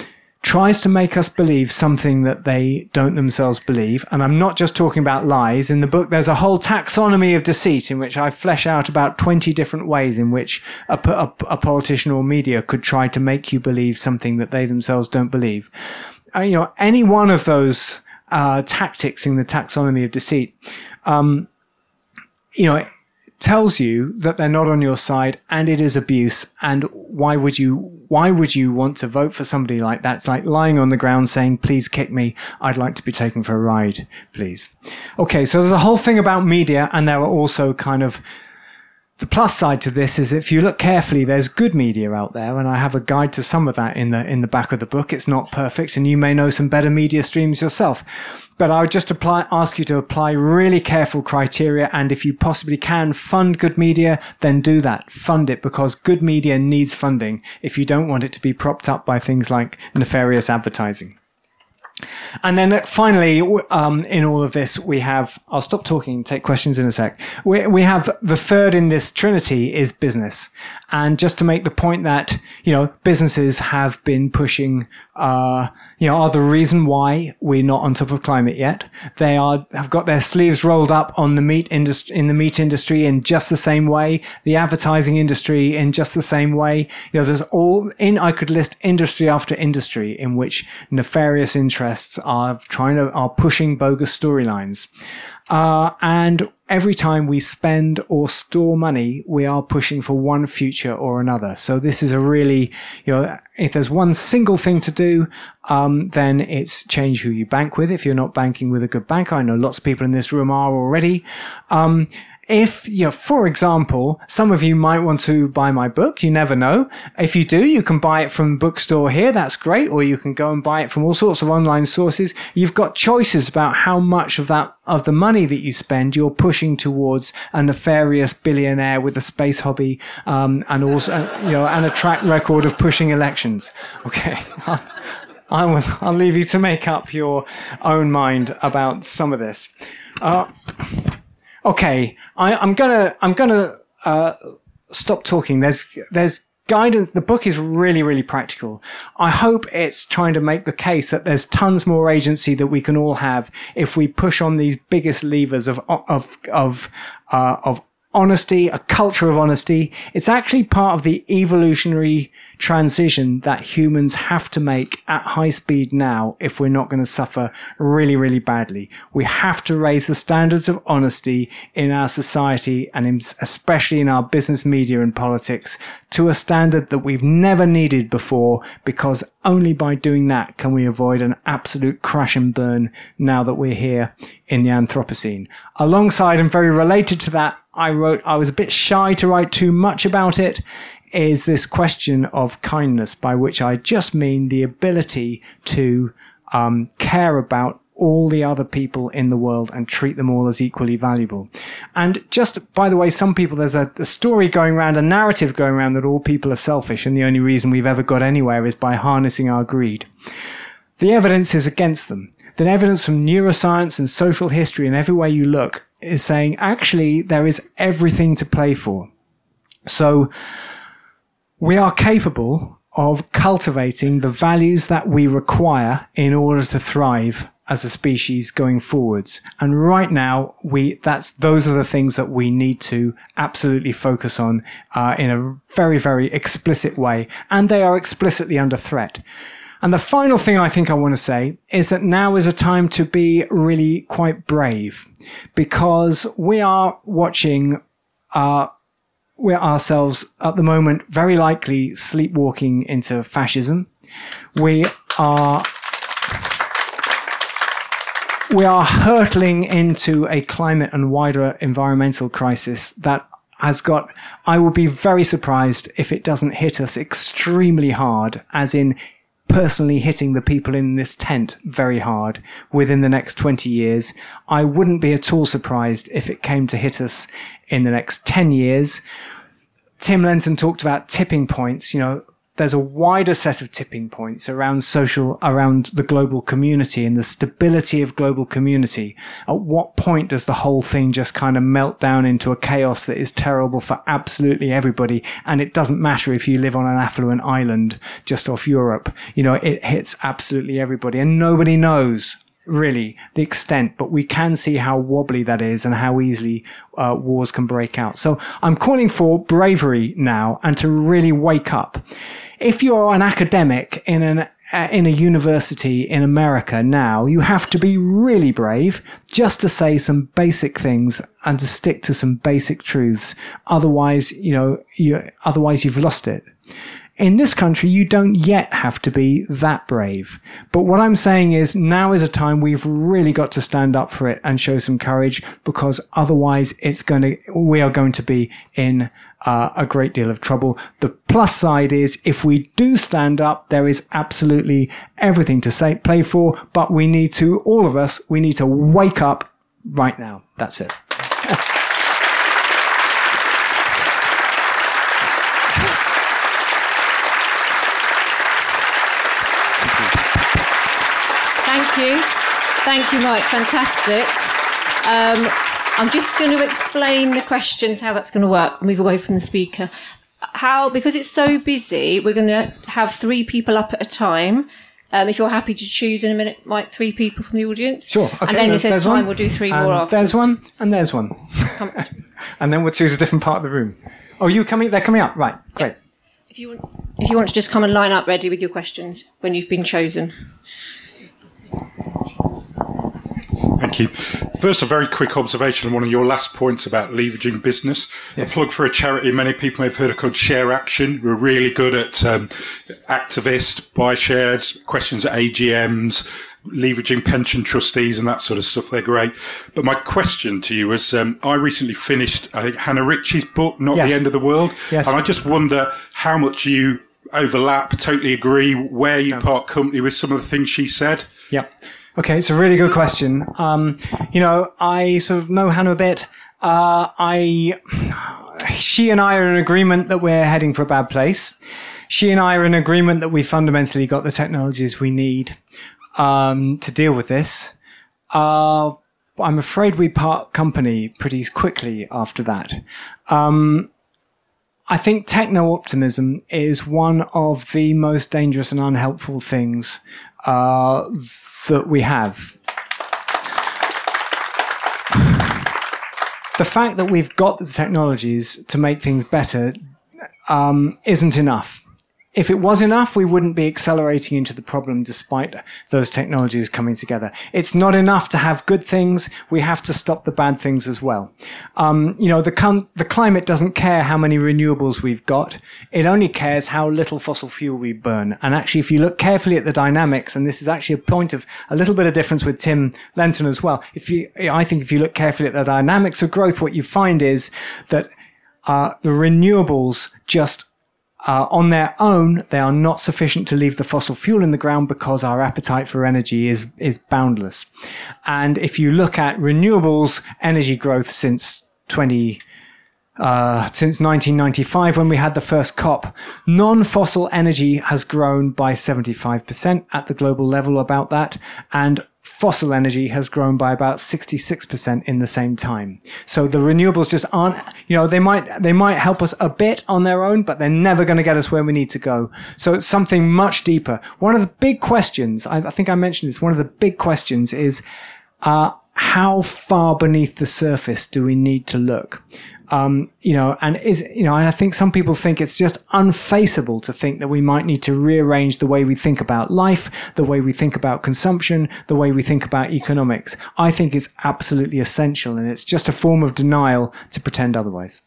S3: tries to make us believe something that they don't themselves believe. And I'm not just talking about lies. In the book, there's a whole taxonomy of deceit in which I flesh out about twenty different ways in which a, a, a politician or media could try to make you believe something that they themselves don't believe. Uh, you know, any one of those uh, tactics in the taxonomy of deceit, um, you know, it tells you that they're not on your side and it is abuse. And why would you Why would you want to vote for somebody like that? It's like lying on the ground saying, please kick me. I'd like to be taken for a ride, please. Okay, so there's a whole thing about media, and there are also kind of the plus side to this is if you look carefully, there's good media out there, and I have a guide to some of that in the in the back of the book. It's not perfect, and you may know some better media streams yourself. But I would just apply, ask you to apply really careful criteria, and if you possibly can fund good media, then do that. Fund it, because good media needs funding if you don't want it to be propped up by things like nefarious advertising. And then finally, um, in all of this, we have, I'll stop talking and take questions in a sec. We, we have the third in this trinity is business. And just to make the point that, you know, businesses have been pushing, uh, you know, are the reason why we're not on top of climate yet. They are, have got their sleeves rolled up on the meat industry, in the meat industry in just the same way, the advertising industry in just the same way. You know, there's all in, I could list industry after industry in which nefarious interests are trying to, are pushing bogus storylines. Uh, and every time we spend or store money, we are pushing for one future or another. So this is a really, you know, if there's one single thing to do, um, then it's change who you bank with. If you're not banking with a good bank, I know lots of people in this room are already. Um, If, you know, for example, some of you might want to buy my book. You never know. If you do, you can buy it from the bookstore here. That's great. Or you can go and buy it from all sorts of online sources. You've got choices about how much of that, of the money that you spend, you're pushing towards a nefarious billionaire with a space hobby, um, and also, you know, and a track record of pushing elections. Okay. I will, I'll leave you to make up your own mind about some of this. Uh, Okay, I, I'm gonna I'm gonna uh, stop talking. There's there's guidance. The book is really really practical. I hope it's trying to make the case that there's tons more agency that we can all have if we push on these biggest levers of of of uh, of honesty, a culture of honesty. It's actually part of the evolutionary transition that humans have to make at high speed now if we're not going to suffer really, really badly. We have to raise the standards of honesty in our society and in, especially in our business, media and politics to a standard that we've never needed before, because only by doing that can we avoid an absolute crash and burn now that we're here in the Anthropocene. Alongside and very related to that, I wrote, I was a bit shy to write too much about it, is this question of kindness, by which I just mean the ability to um, care about all the other people in the world and treat them all as equally valuable. And just, by the way, some people, there's a, a story going around, a narrative going around that all people are selfish and the only reason we've ever got anywhere is by harnessing our greed. The evidence is against them. The evidence from neuroscience and social history and everywhere you look is saying actually there is everything to play for. So we are capable of cultivating the values that we require in order to thrive as a species going forwards. And right now, we that's those are the things that we need to absolutely focus on uh, in a very, very explicit way. And they are explicitly under threat. And the final thing I think I want to say is that now is a time to be really quite brave, because we are watching uh, we're ourselves at the moment very likely sleepwalking into fascism. We are we are hurtling into a climate and wider environmental crisis that has got, I will be very surprised if it doesn't hit us extremely hard, as in personally hitting the people in this tent very hard within the next twenty years. I wouldn't be at all surprised if it came to hit us in the next ten years. Tim Lenton talked about tipping points. You know, there's a wider set of tipping points around social, around the global community and the stability of global community. At what point does the whole thing just kind of melt down into a chaos that is terrible for absolutely everybody? And it doesn't matter if you live on an affluent island just off Europe. You know, it hits absolutely everybody and nobody knows really the extent, but we can see how wobbly that is and how easily uh, wars can break out. So I'm calling for bravery now and to really wake up. If you're an academic in an uh, in a university in America now, you have to be really brave just to say some basic things and to stick to some basic truths. Otherwise, you know, you otherwise you've lost it. In this country, you don't yet have to be that brave. But what I'm saying is now is a time we've really got to stand up for it and show some courage, because otherwise it's going to, we are going to be in uh, a great deal of trouble. The plus side is if we do stand up, there is absolutely everything to say, play for, but we need to, all of us, we need to wake up right now. That's it.
S2: Thank you. Thank you, Mike. Fantastic. Um, I'm just going to explain the questions, how that's going to work, move away from the speaker. how, because it's so busy, we're going to have three people up at a time. Um, if you're happy to choose in a minute, like three people from the audience.
S3: Sure. Okay,
S2: and then if there's time,
S3: one,
S2: we'll do three
S3: and
S2: more after.
S3: There's one, and there's one. And then we'll choose a different part of the room. Oh, you coming? They're coming up. Right. Great.
S2: If you want, if you want to just come and line up ready with your questions when you've been chosen.
S4: Thank you. First, a very quick observation on one of your last points about leveraging business. Yes. A plug for a charity many people may have heard of called Share Action. We're really good at um, activist, buy shares, questions at A G Ms, leveraging pension trustees and that sort of stuff. They're great. But my question to you was, um, I recently finished, I think, Hannah Ritchie's book, Not yes. the End of the World. Yes. And I just wonder how much you overlap, totally agree, where you yeah. part company with some of the things she said.
S3: Yep. Okay, it's a really good question. Um, you know, I sort of know Hannah a bit. Uh, I, she and I are in agreement that we're heading for a bad place. She and I are in agreement that we fundamentally got the technologies we need, um, to deal with this. Uh, I'm afraid we part company pretty quickly after that. Um, I think techno-optimism is one of the most dangerous and unhelpful things, uh, that we have. The fact that we've got the technologies to make things better um, isn't enough. If it was enough, we wouldn't be accelerating into the problem despite those technologies coming together. It's not enough to have good things. We have to stop the bad things as well. Um, you know, the, com- the climate doesn't care how many renewables we've got. It only cares how little fossil fuel we burn. And actually, if you look carefully at the dynamics, and this is actually a point of a little bit of difference with Tim Lenton as well. If you, I think if you look carefully at the dynamics of growth, what you find is that, uh, the renewables just Uh, on their own, they are not sufficient to leave the fossil fuel in the ground because our appetite for energy is, is boundless. And if you look at renewables energy growth since twenty, uh, since nineteen ninety-five, when we had the first COP, non-fossil energy has grown by seventy-five percent at the global level about that. And fossil energy has grown by about sixty-six percent in the same time. So the renewables just aren't, you know, they might, they might help us a bit on their own, but they're never going to get us where we need to go. So it's something much deeper. One of the big questions, I, I think I mentioned this, one of the big questions is, uh, how far beneath the surface do we need to look? Um, you know, and is, you know, and I think some people think it's just unfaceable to think that we might need to rearrange the way we think about life, the way we think about consumption, the way we think about economics. I think it's absolutely essential, and it's just a form of denial to pretend otherwise.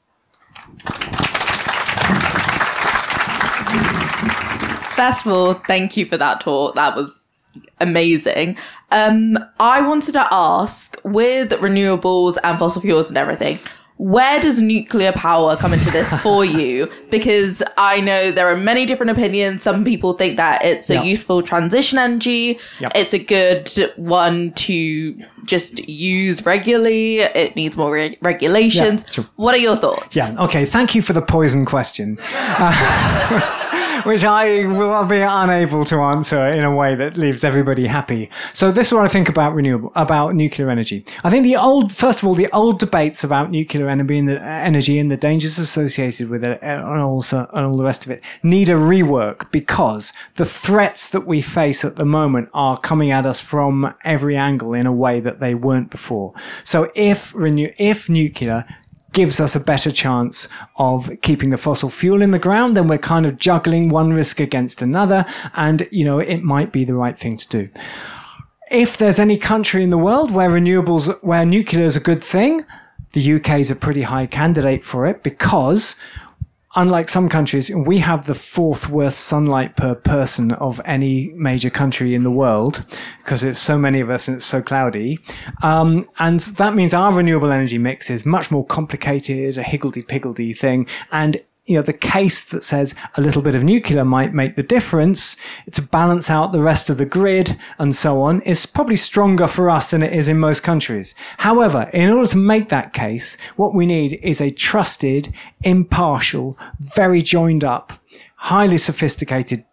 S5: First of all, thank you for that talk. That was amazing. Um, I wanted to ask, with renewables and fossil fuels and everything, where does nuclear power come into this for you? Because I know there are many different opinions. Some people think that it's a yep. useful transition energy. Yep. It's a good one to just use regularly. It needs more re- regulations. Yeah, sure. What are your thoughts?
S3: Yeah, okay. Thank you for the poison question. Uh, which I will be unable to answer in a way that leaves everybody happy. So this is what I think about renewable, about nuclear energy. I think the old, first of all, the old debates about nuclear energy and the energy and the dangers associated with it and also and all the rest of it need a rework, because the threats that we face at the moment are coming at us from every angle in a way that they weren't before. So if renew, if nuclear gives us a better chance of keeping the fossil fuel in the ground, then we're kind of juggling one risk against another, and, you know, it might be the right thing to do. If there's any country in the world where renewables, where nuclear is a good thing, the U K is a pretty high candidate for it, because unlike some countries, we have the fourth worst sunlight per person of any major country in the world, because it's so many of us and it's so cloudy. Um, and that means our renewable energy mix is much more complicated, a higgledy-piggledy thing. And, you know, the case that says a little bit of nuclear might make the difference to balance out the rest of the grid and so on is probably stronger for us than it is in most countries. However, in order to make that case, what we need is a trusted, impartial, very joined up, highly sophisticated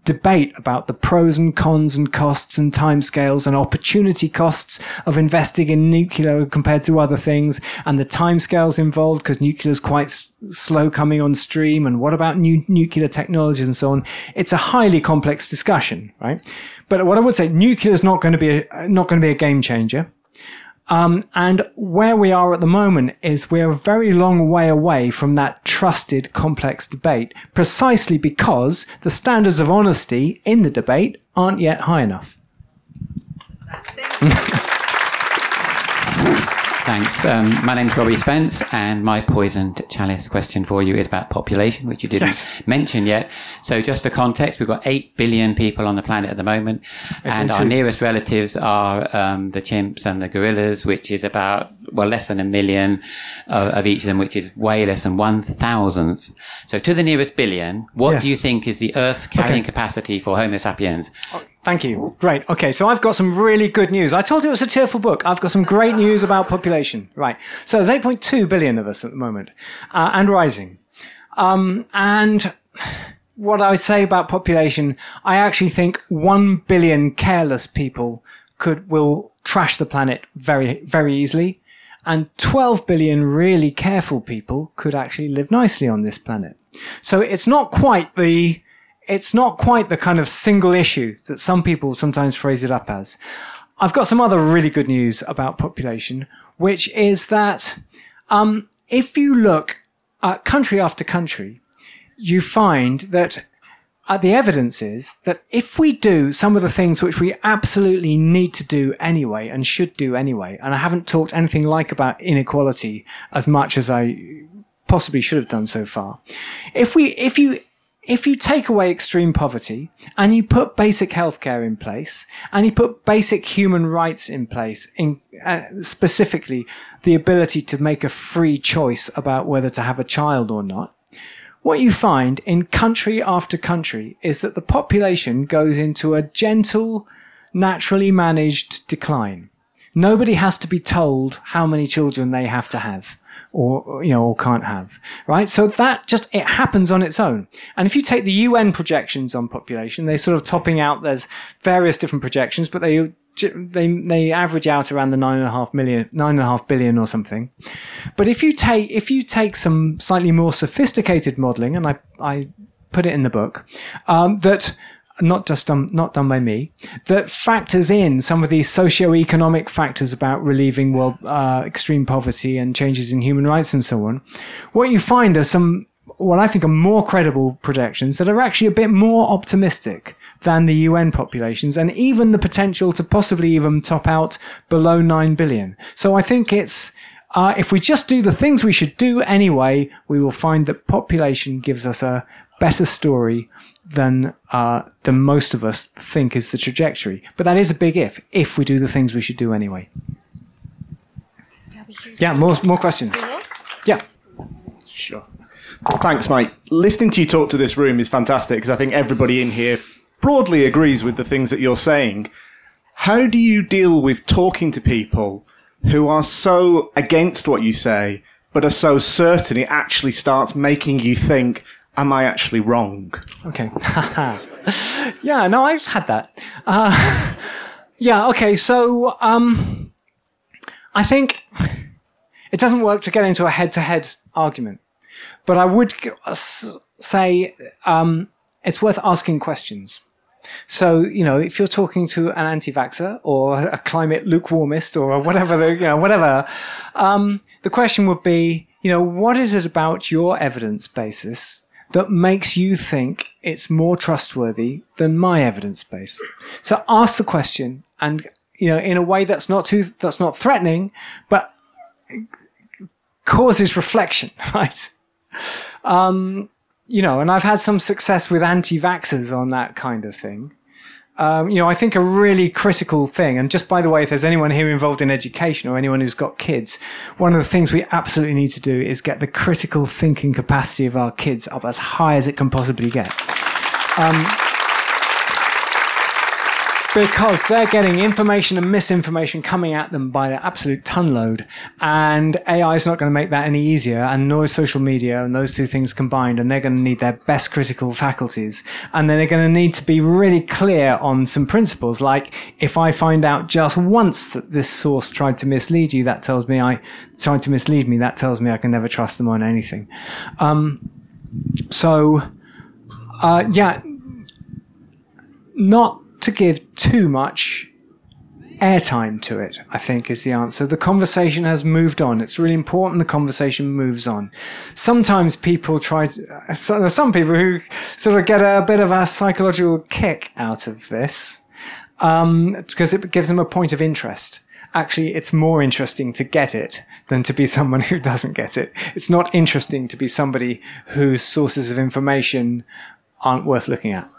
S3: debate about the pros and cons and costs and timescales and opportunity costs of investing in nuclear compared to other things, and the timescales involved because nuclear is quite s- slow coming on stream, and what about new nuclear technologies and so on. It's a highly complex discussion, right? But what I would say, nuclear is not going to be a, not going to be a game changer. Um, and where we are at the moment is we're a very long way away from that trusted, complex debate, precisely because the standards of honesty in the debate aren't yet high enough.
S6: Thanks. Um, my name's Robbie Spence, and my poisoned chalice question for you is about population, which you didn't yes. mention yet. So just for context, we've got eight billion people on the planet at the moment, and our nearest relatives are um, the chimps and the gorillas, which is about, well, less than a million uh, of each of them, which is way less than one thousandth. So to the nearest billion, what yes. do you think is the Earth's carrying okay. capacity for Homo sapiens?
S3: Oh. Thank you. Great. Okay, so I've got some really good news. I told you it was a cheerful book. I've got some great news about population. Right. So there's eight point two billion of us at the moment, uh, and rising. Um, and what I would say about population, I actually think one billion careless people could will trash the planet very, very easily, and twelve billion really careful people could actually live nicely on this planet. So it's not quite the It's not quite the kind of single issue that some people sometimes phrase it up as. I've got some other really good news about population, which is that um, if you look at country after country, you find that uh, the evidence is that if we do some of the things which we absolutely need to do anyway and should do anyway, and I haven't talked anything like about inequality as much as I possibly should have done so far. If we, if you, If you take away extreme poverty and you put basic healthcare in place and you put basic human rights in place, in uh, specifically the ability to make a free choice about whether to have a child or not, what you find in country after country is that the population goes into a gentle, naturally managed decline. Nobody has to be told how many children they have to have. Or, you know, or can't have, right? So that just, it happens on its own. And if you take the U N projections on population, they're sort of topping out, there's various different projections, but they, they, they average out around the nine and a half million, nine and a half billion or something. But if you take, if you take some slightly more sophisticated modeling, and I, I put it in the book, um, that, not just done, not done by me, that factors in some of these socio-economic factors about relieving world, uh, extreme poverty and changes in human rights and so on. What you find are some, what I think are more credible projections that are actually a bit more optimistic than the U N populations, and even the potential to possibly even top out below nine billion. So I think it's, uh, if we just do the things we should do anyway, we will find that population gives us a better story than uh, than most of us think is the trajectory. But that is a big if, if we do the things we should do anyway. Yeah, more more questions. Yeah.
S7: Sure. Thanks, Mike. Listening to you talk to this room is fantastic because I think everybody in here broadly agrees with the things that you're saying. How do you deal with talking to people who are so against what you say, but are so certain it actually starts making you think, am I actually wrong?
S3: Okay. Yeah, no, I've had that. Uh, yeah, okay, so um, I think it doesn't work to get into a head-to-head argument. But I would say um, it's worth asking questions. So, you know, if you're talking to an anti-vaxxer or a climate lukewarmist or whatever, the, you know, whatever, um, the question would be, you know, what is it about your evidence basis that makes you think it's more trustworthy than my evidence base? So ask the question, and, you know, in a way that's not too, that's not threatening, but causes reflection, right? Um, you know, and I've had some success with anti-vaxxers on that kind of thing. Um, you know, I think a really critical thing, and just by the way, if there's anyone here involved in education or anyone who's got kids, one of the things we absolutely need to do is get the critical thinking capacity of our kids up as high as it can possibly get. Um, because they're getting information and misinformation coming at them by the absolute ton load. And A I is not going to make that any easier, and nor is social media, and those two things combined. And they're going to need their best critical faculties. And then they're going to need to be really clear on some principles. Like, if I find out just once that this source tried to mislead you, that tells me I tried to mislead me. That tells me I can never trust them on anything. Um, so, uh, yeah, not to give too much airtime to it, I think, is the answer. The conversation has moved on. It's really important the conversation moves on. Sometimes people try to, so there are some people who sort of get a bit of a psychological kick out of this, um, because it gives them a point of interest. Actually, it's more interesting to get it than to be someone who doesn't get it. It's not interesting to be somebody whose sources of information aren't worth looking at.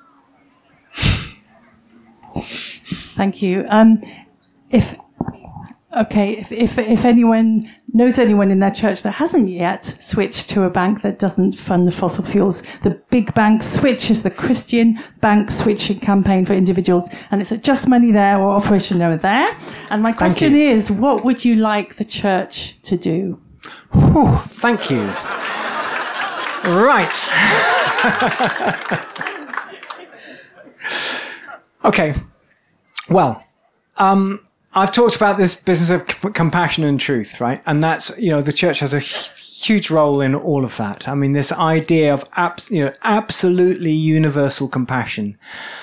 S8: Thank you. Um, if okay, if, if if anyone knows anyone in their church that hasn't yet switched to a bank that doesn't fund the fossil fuels, the Big Bank Switch is the Christian bank switching campaign for individuals, and it's at Just Money There or Operation Know There. And my question is, what would you like the church to do?
S3: Whew, thank you. Right. Okay. Well, um, I've talked about this business of c- compassion and truth, right? And that's, you know, the church has a h- huge role in all of that. I mean, this idea of abs- you know, absolutely universal compassion.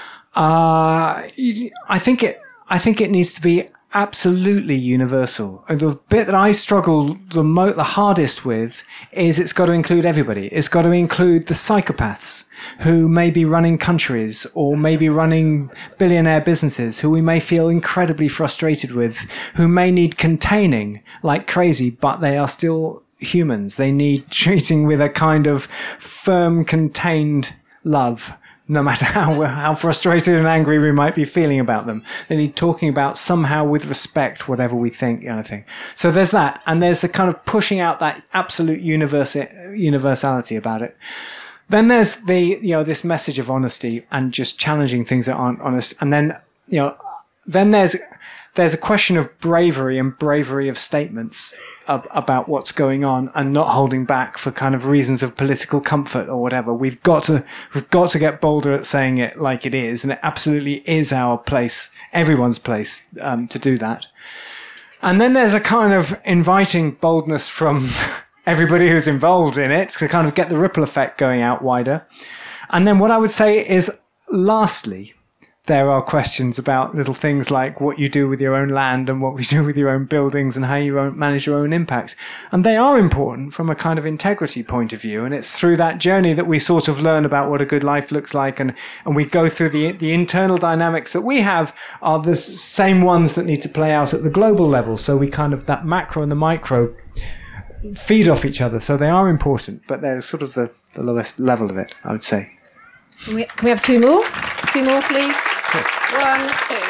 S3: Uh, I think it, I think it needs to be absolutely universal. The bit that I struggle the mo- the hardest with is it's got to include everybody. It's got to include the psychopaths who may be running countries or maybe running billionaire businesses who we may feel incredibly frustrated with, who may need containing like crazy, but they are still humans. They need treating with a kind of firm, contained love. No matter how how frustrated and angry we might be feeling about them, they need talking about somehow with respect, whatever we think, kind of thing. So there's that, and there's the kind of pushing out that absolute universa- universality about it. Then there's the, you know, this message of honesty and just challenging things that aren't honest. And then, you know, then there's there's a question of bravery and bravery of statements ab- about what's going on and not holding back for kind of reasons of political comfort or whatever. We've got to, we've got to get bolder at saying it like it is. And it absolutely is our place, everyone's place, um, to do that. And then there's a kind of inviting boldness from everybody who's involved in it to kind of get the ripple effect going out wider. And then what I would say is, lastly, there are questions about little things like what you do with your own land and what we do with your own buildings and how you own, manage your own impacts. And they are important from a kind of integrity point of view. And it's through that journey that we sort of learn about what a good life looks like. And, and we go through the, the internal dynamics that we have are the same ones that need to play out at the global level. So we kind of, that macro and the micro feed off each other. So they are important, but they're sort of the, the lowest level of it, I would say.
S2: Can we, can we have two more? Two more, please.
S3: Sure.
S2: One, two.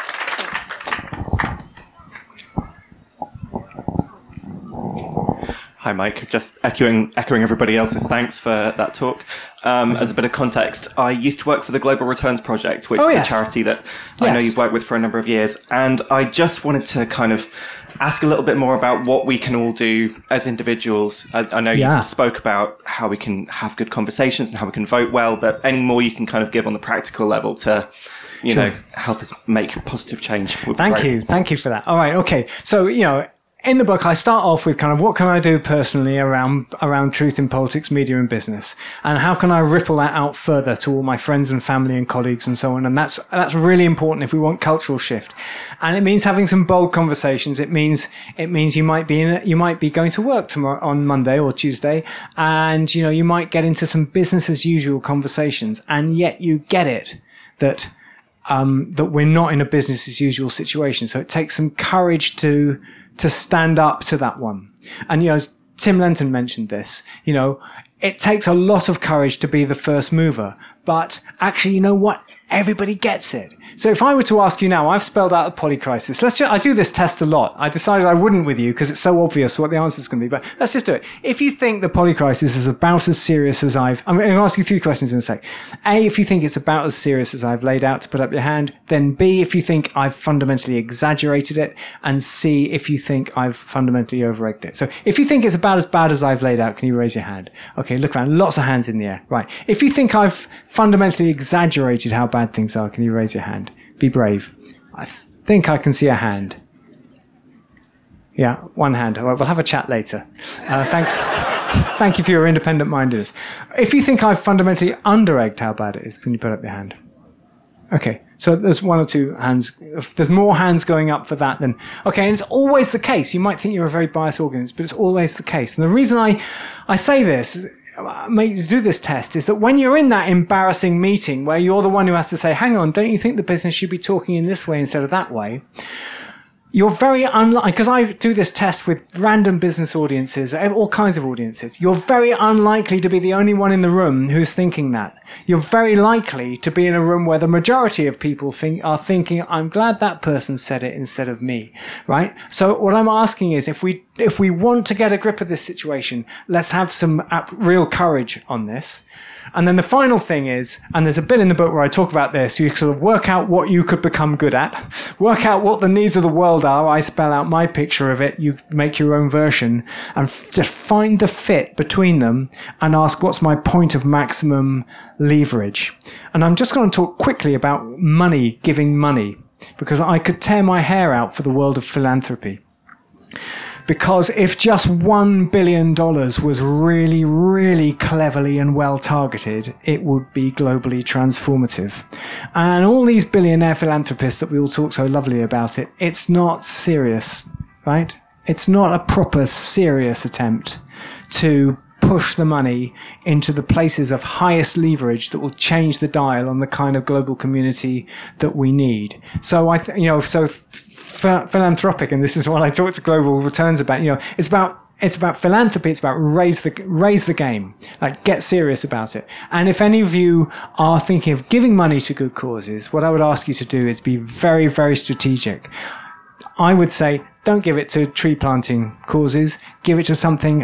S9: Hi, Mike. Just echoing echoing everybody else's thanks for that talk. Um, as a bit of context, I used to work for the Global Returns Project, which
S3: oh,
S9: is
S3: yes.
S9: a charity that I
S3: yes.
S9: know you've worked with for a number of years. And I just wanted to kind of ask a little bit more about what we can all do as individuals. I, I know
S3: yeah.
S9: you spoke about how we can have good conversations and how we can vote well, but any more you can kind of give on the practical level to, you sure. know, help us make positive change.
S3: Thank
S9: great.
S3: you. Thank you for that. All right. Okay. So, you know, in the book, I start off with kind of what can I do personally around around truth in politics, media and business, and how can I ripple that out further to all my friends and family and colleagues and so on. And that's that's really important if we want cultural shift. And it means having some bold conversations. It means it means you might be in a, you might be going to work tomorrow on Monday or Tuesday, and you know you might get into some business as usual conversations, and yet you get it that um, that we're not in a business as usual situation. So it takes some courage to. to stand up to that one. And, you know, as Tim Lenton mentioned this, you know, it takes a lot of courage to be the first mover, but actually, you know what? Everybody gets it. So if I were to ask you now, I've spelled out a polycrisis. Let's just, I do this test a lot. I decided I wouldn't with you because it's so obvious what the answer is going to be, but let's just do it. If you think the polycrisis is about as serious as I've, I'm going to ask you three questions in a sec. A, if you think it's about as serious as I've laid out to put up your hand, then B, if you think I've fundamentally exaggerated it, and C, if you think I've fundamentally over-egged it. So if you think it's about as bad as I've laid out, can you raise your hand? Okay, look around. Lots of hands in the air. Right. If you think I've fundamentally exaggerated how bad things are, can you raise your hand? Be brave. I th- think I can see a hand. Yeah, one hand. All right, we'll have a chat later. Uh, thanks. Thank you for your independent mindedness. If you think I've fundamentally under-egged how bad it is, can you put up your hand? Okay, so there's one or two hands. There's more hands going up for that than... Okay, and it's always the case. You might think you're a very biased audience, but it's always the case. And the reason I, I say this... make you do this test is that when you're in that embarrassing meeting where you're the one who has to say, hang on, don't you think the business should be talking in this way instead of that way? You're very unlikely, because I do this test with random business audiences, all kinds of audiences. You're very unlikely to be the only one in the room who's thinking that. You're very likely to be in a room where the majority of people think are thinking, I'm glad that person said it instead of me, right? So what I'm asking is, if we if we want to get a grip of this situation, let's have some real courage on this. And then the final thing is, and there's a bit in the book where I talk about this, you sort of work out what you could become good at, work out what the needs of the world are. I spell out my picture of it. You make your own version and f- just find the fit between them and ask, what's my point of maximum leverage? And I'm just going to talk quickly about money, giving money, because I could tear my hair out for the world of philanthropy. Because if just one billion dollars was really, really cleverly and well targeted, it would be globally transformative. And all these billionaire philanthropists that we all talk so lovely about it, it's not serious, right? It's not a proper serious attempt to push the money into the places of highest leverage that will change the dial on the kind of global community that we need. So I, th- you know, so philanthropic, and this is what I talk to Global Returns about, you know, it's about it's about philanthropy, it's about raise the raise the game, like get serious about it. And if any of you are thinking of giving money to good causes, what I would ask you to do is be very, very strategic. I would say don't give it to tree planting causes, give it to something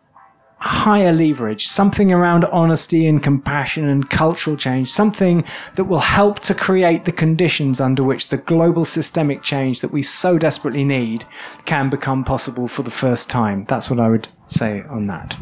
S3: higher leverage, something around honesty and compassion and cultural change, something that will help to create the conditions under which the global systemic change that we so desperately need can become possible for the first time. That's what I would say on that.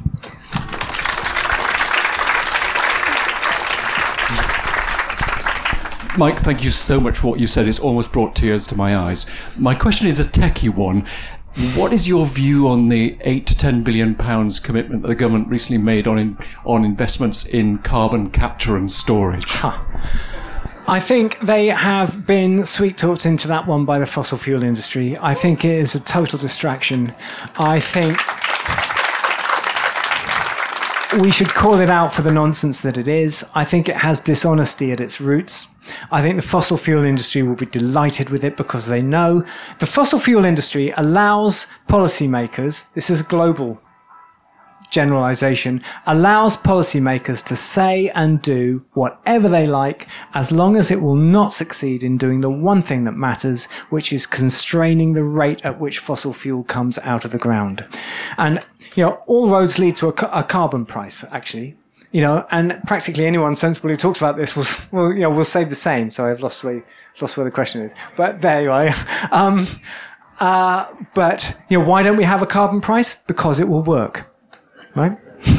S10: Mike, thank you so much for what you said. It's almost brought tears to my eyes. My question is a techie one. What is your view on the eight to ten billion pounds commitment that the government recently made on in, on investments in carbon capture and storage?
S3: Huh. I think they have been sweet-talked into that one by the fossil fuel industry. I think it is a total distraction. I think we should call it out for the nonsense that it is. I think it has dishonesty at its roots. I think the fossil fuel industry will be delighted with it because they know the fossil fuel industry allows policymakers, this is a global generalization, allows policymakers to say and do whatever they like as long as it will not succeed in doing the one thing that matters, which is constraining the rate at which fossil fuel comes out of the ground. And, you know, all roads lead to a, ca- a carbon price, actually. You know, and practically anyone sensible who talks about this will, will, you know, will say the same. So I've lost where, lost where the question is. But there you are. Um, uh, but, you know, why don't we have a carbon price? Because it will work. Right?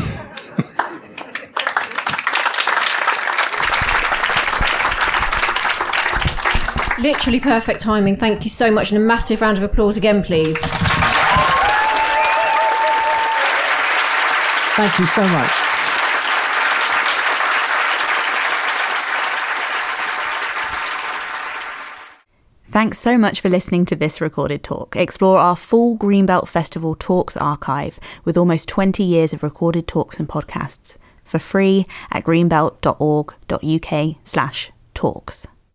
S2: Literally perfect timing. Thank you so much. And a massive round of applause again, please.
S3: Thank you so much.
S1: Thanks so much for listening to this recorded talk. Explore our full Greenbelt Festival Talks archive with almost twenty years of recorded talks and podcasts for free at greenbelt.org.uk slash talks.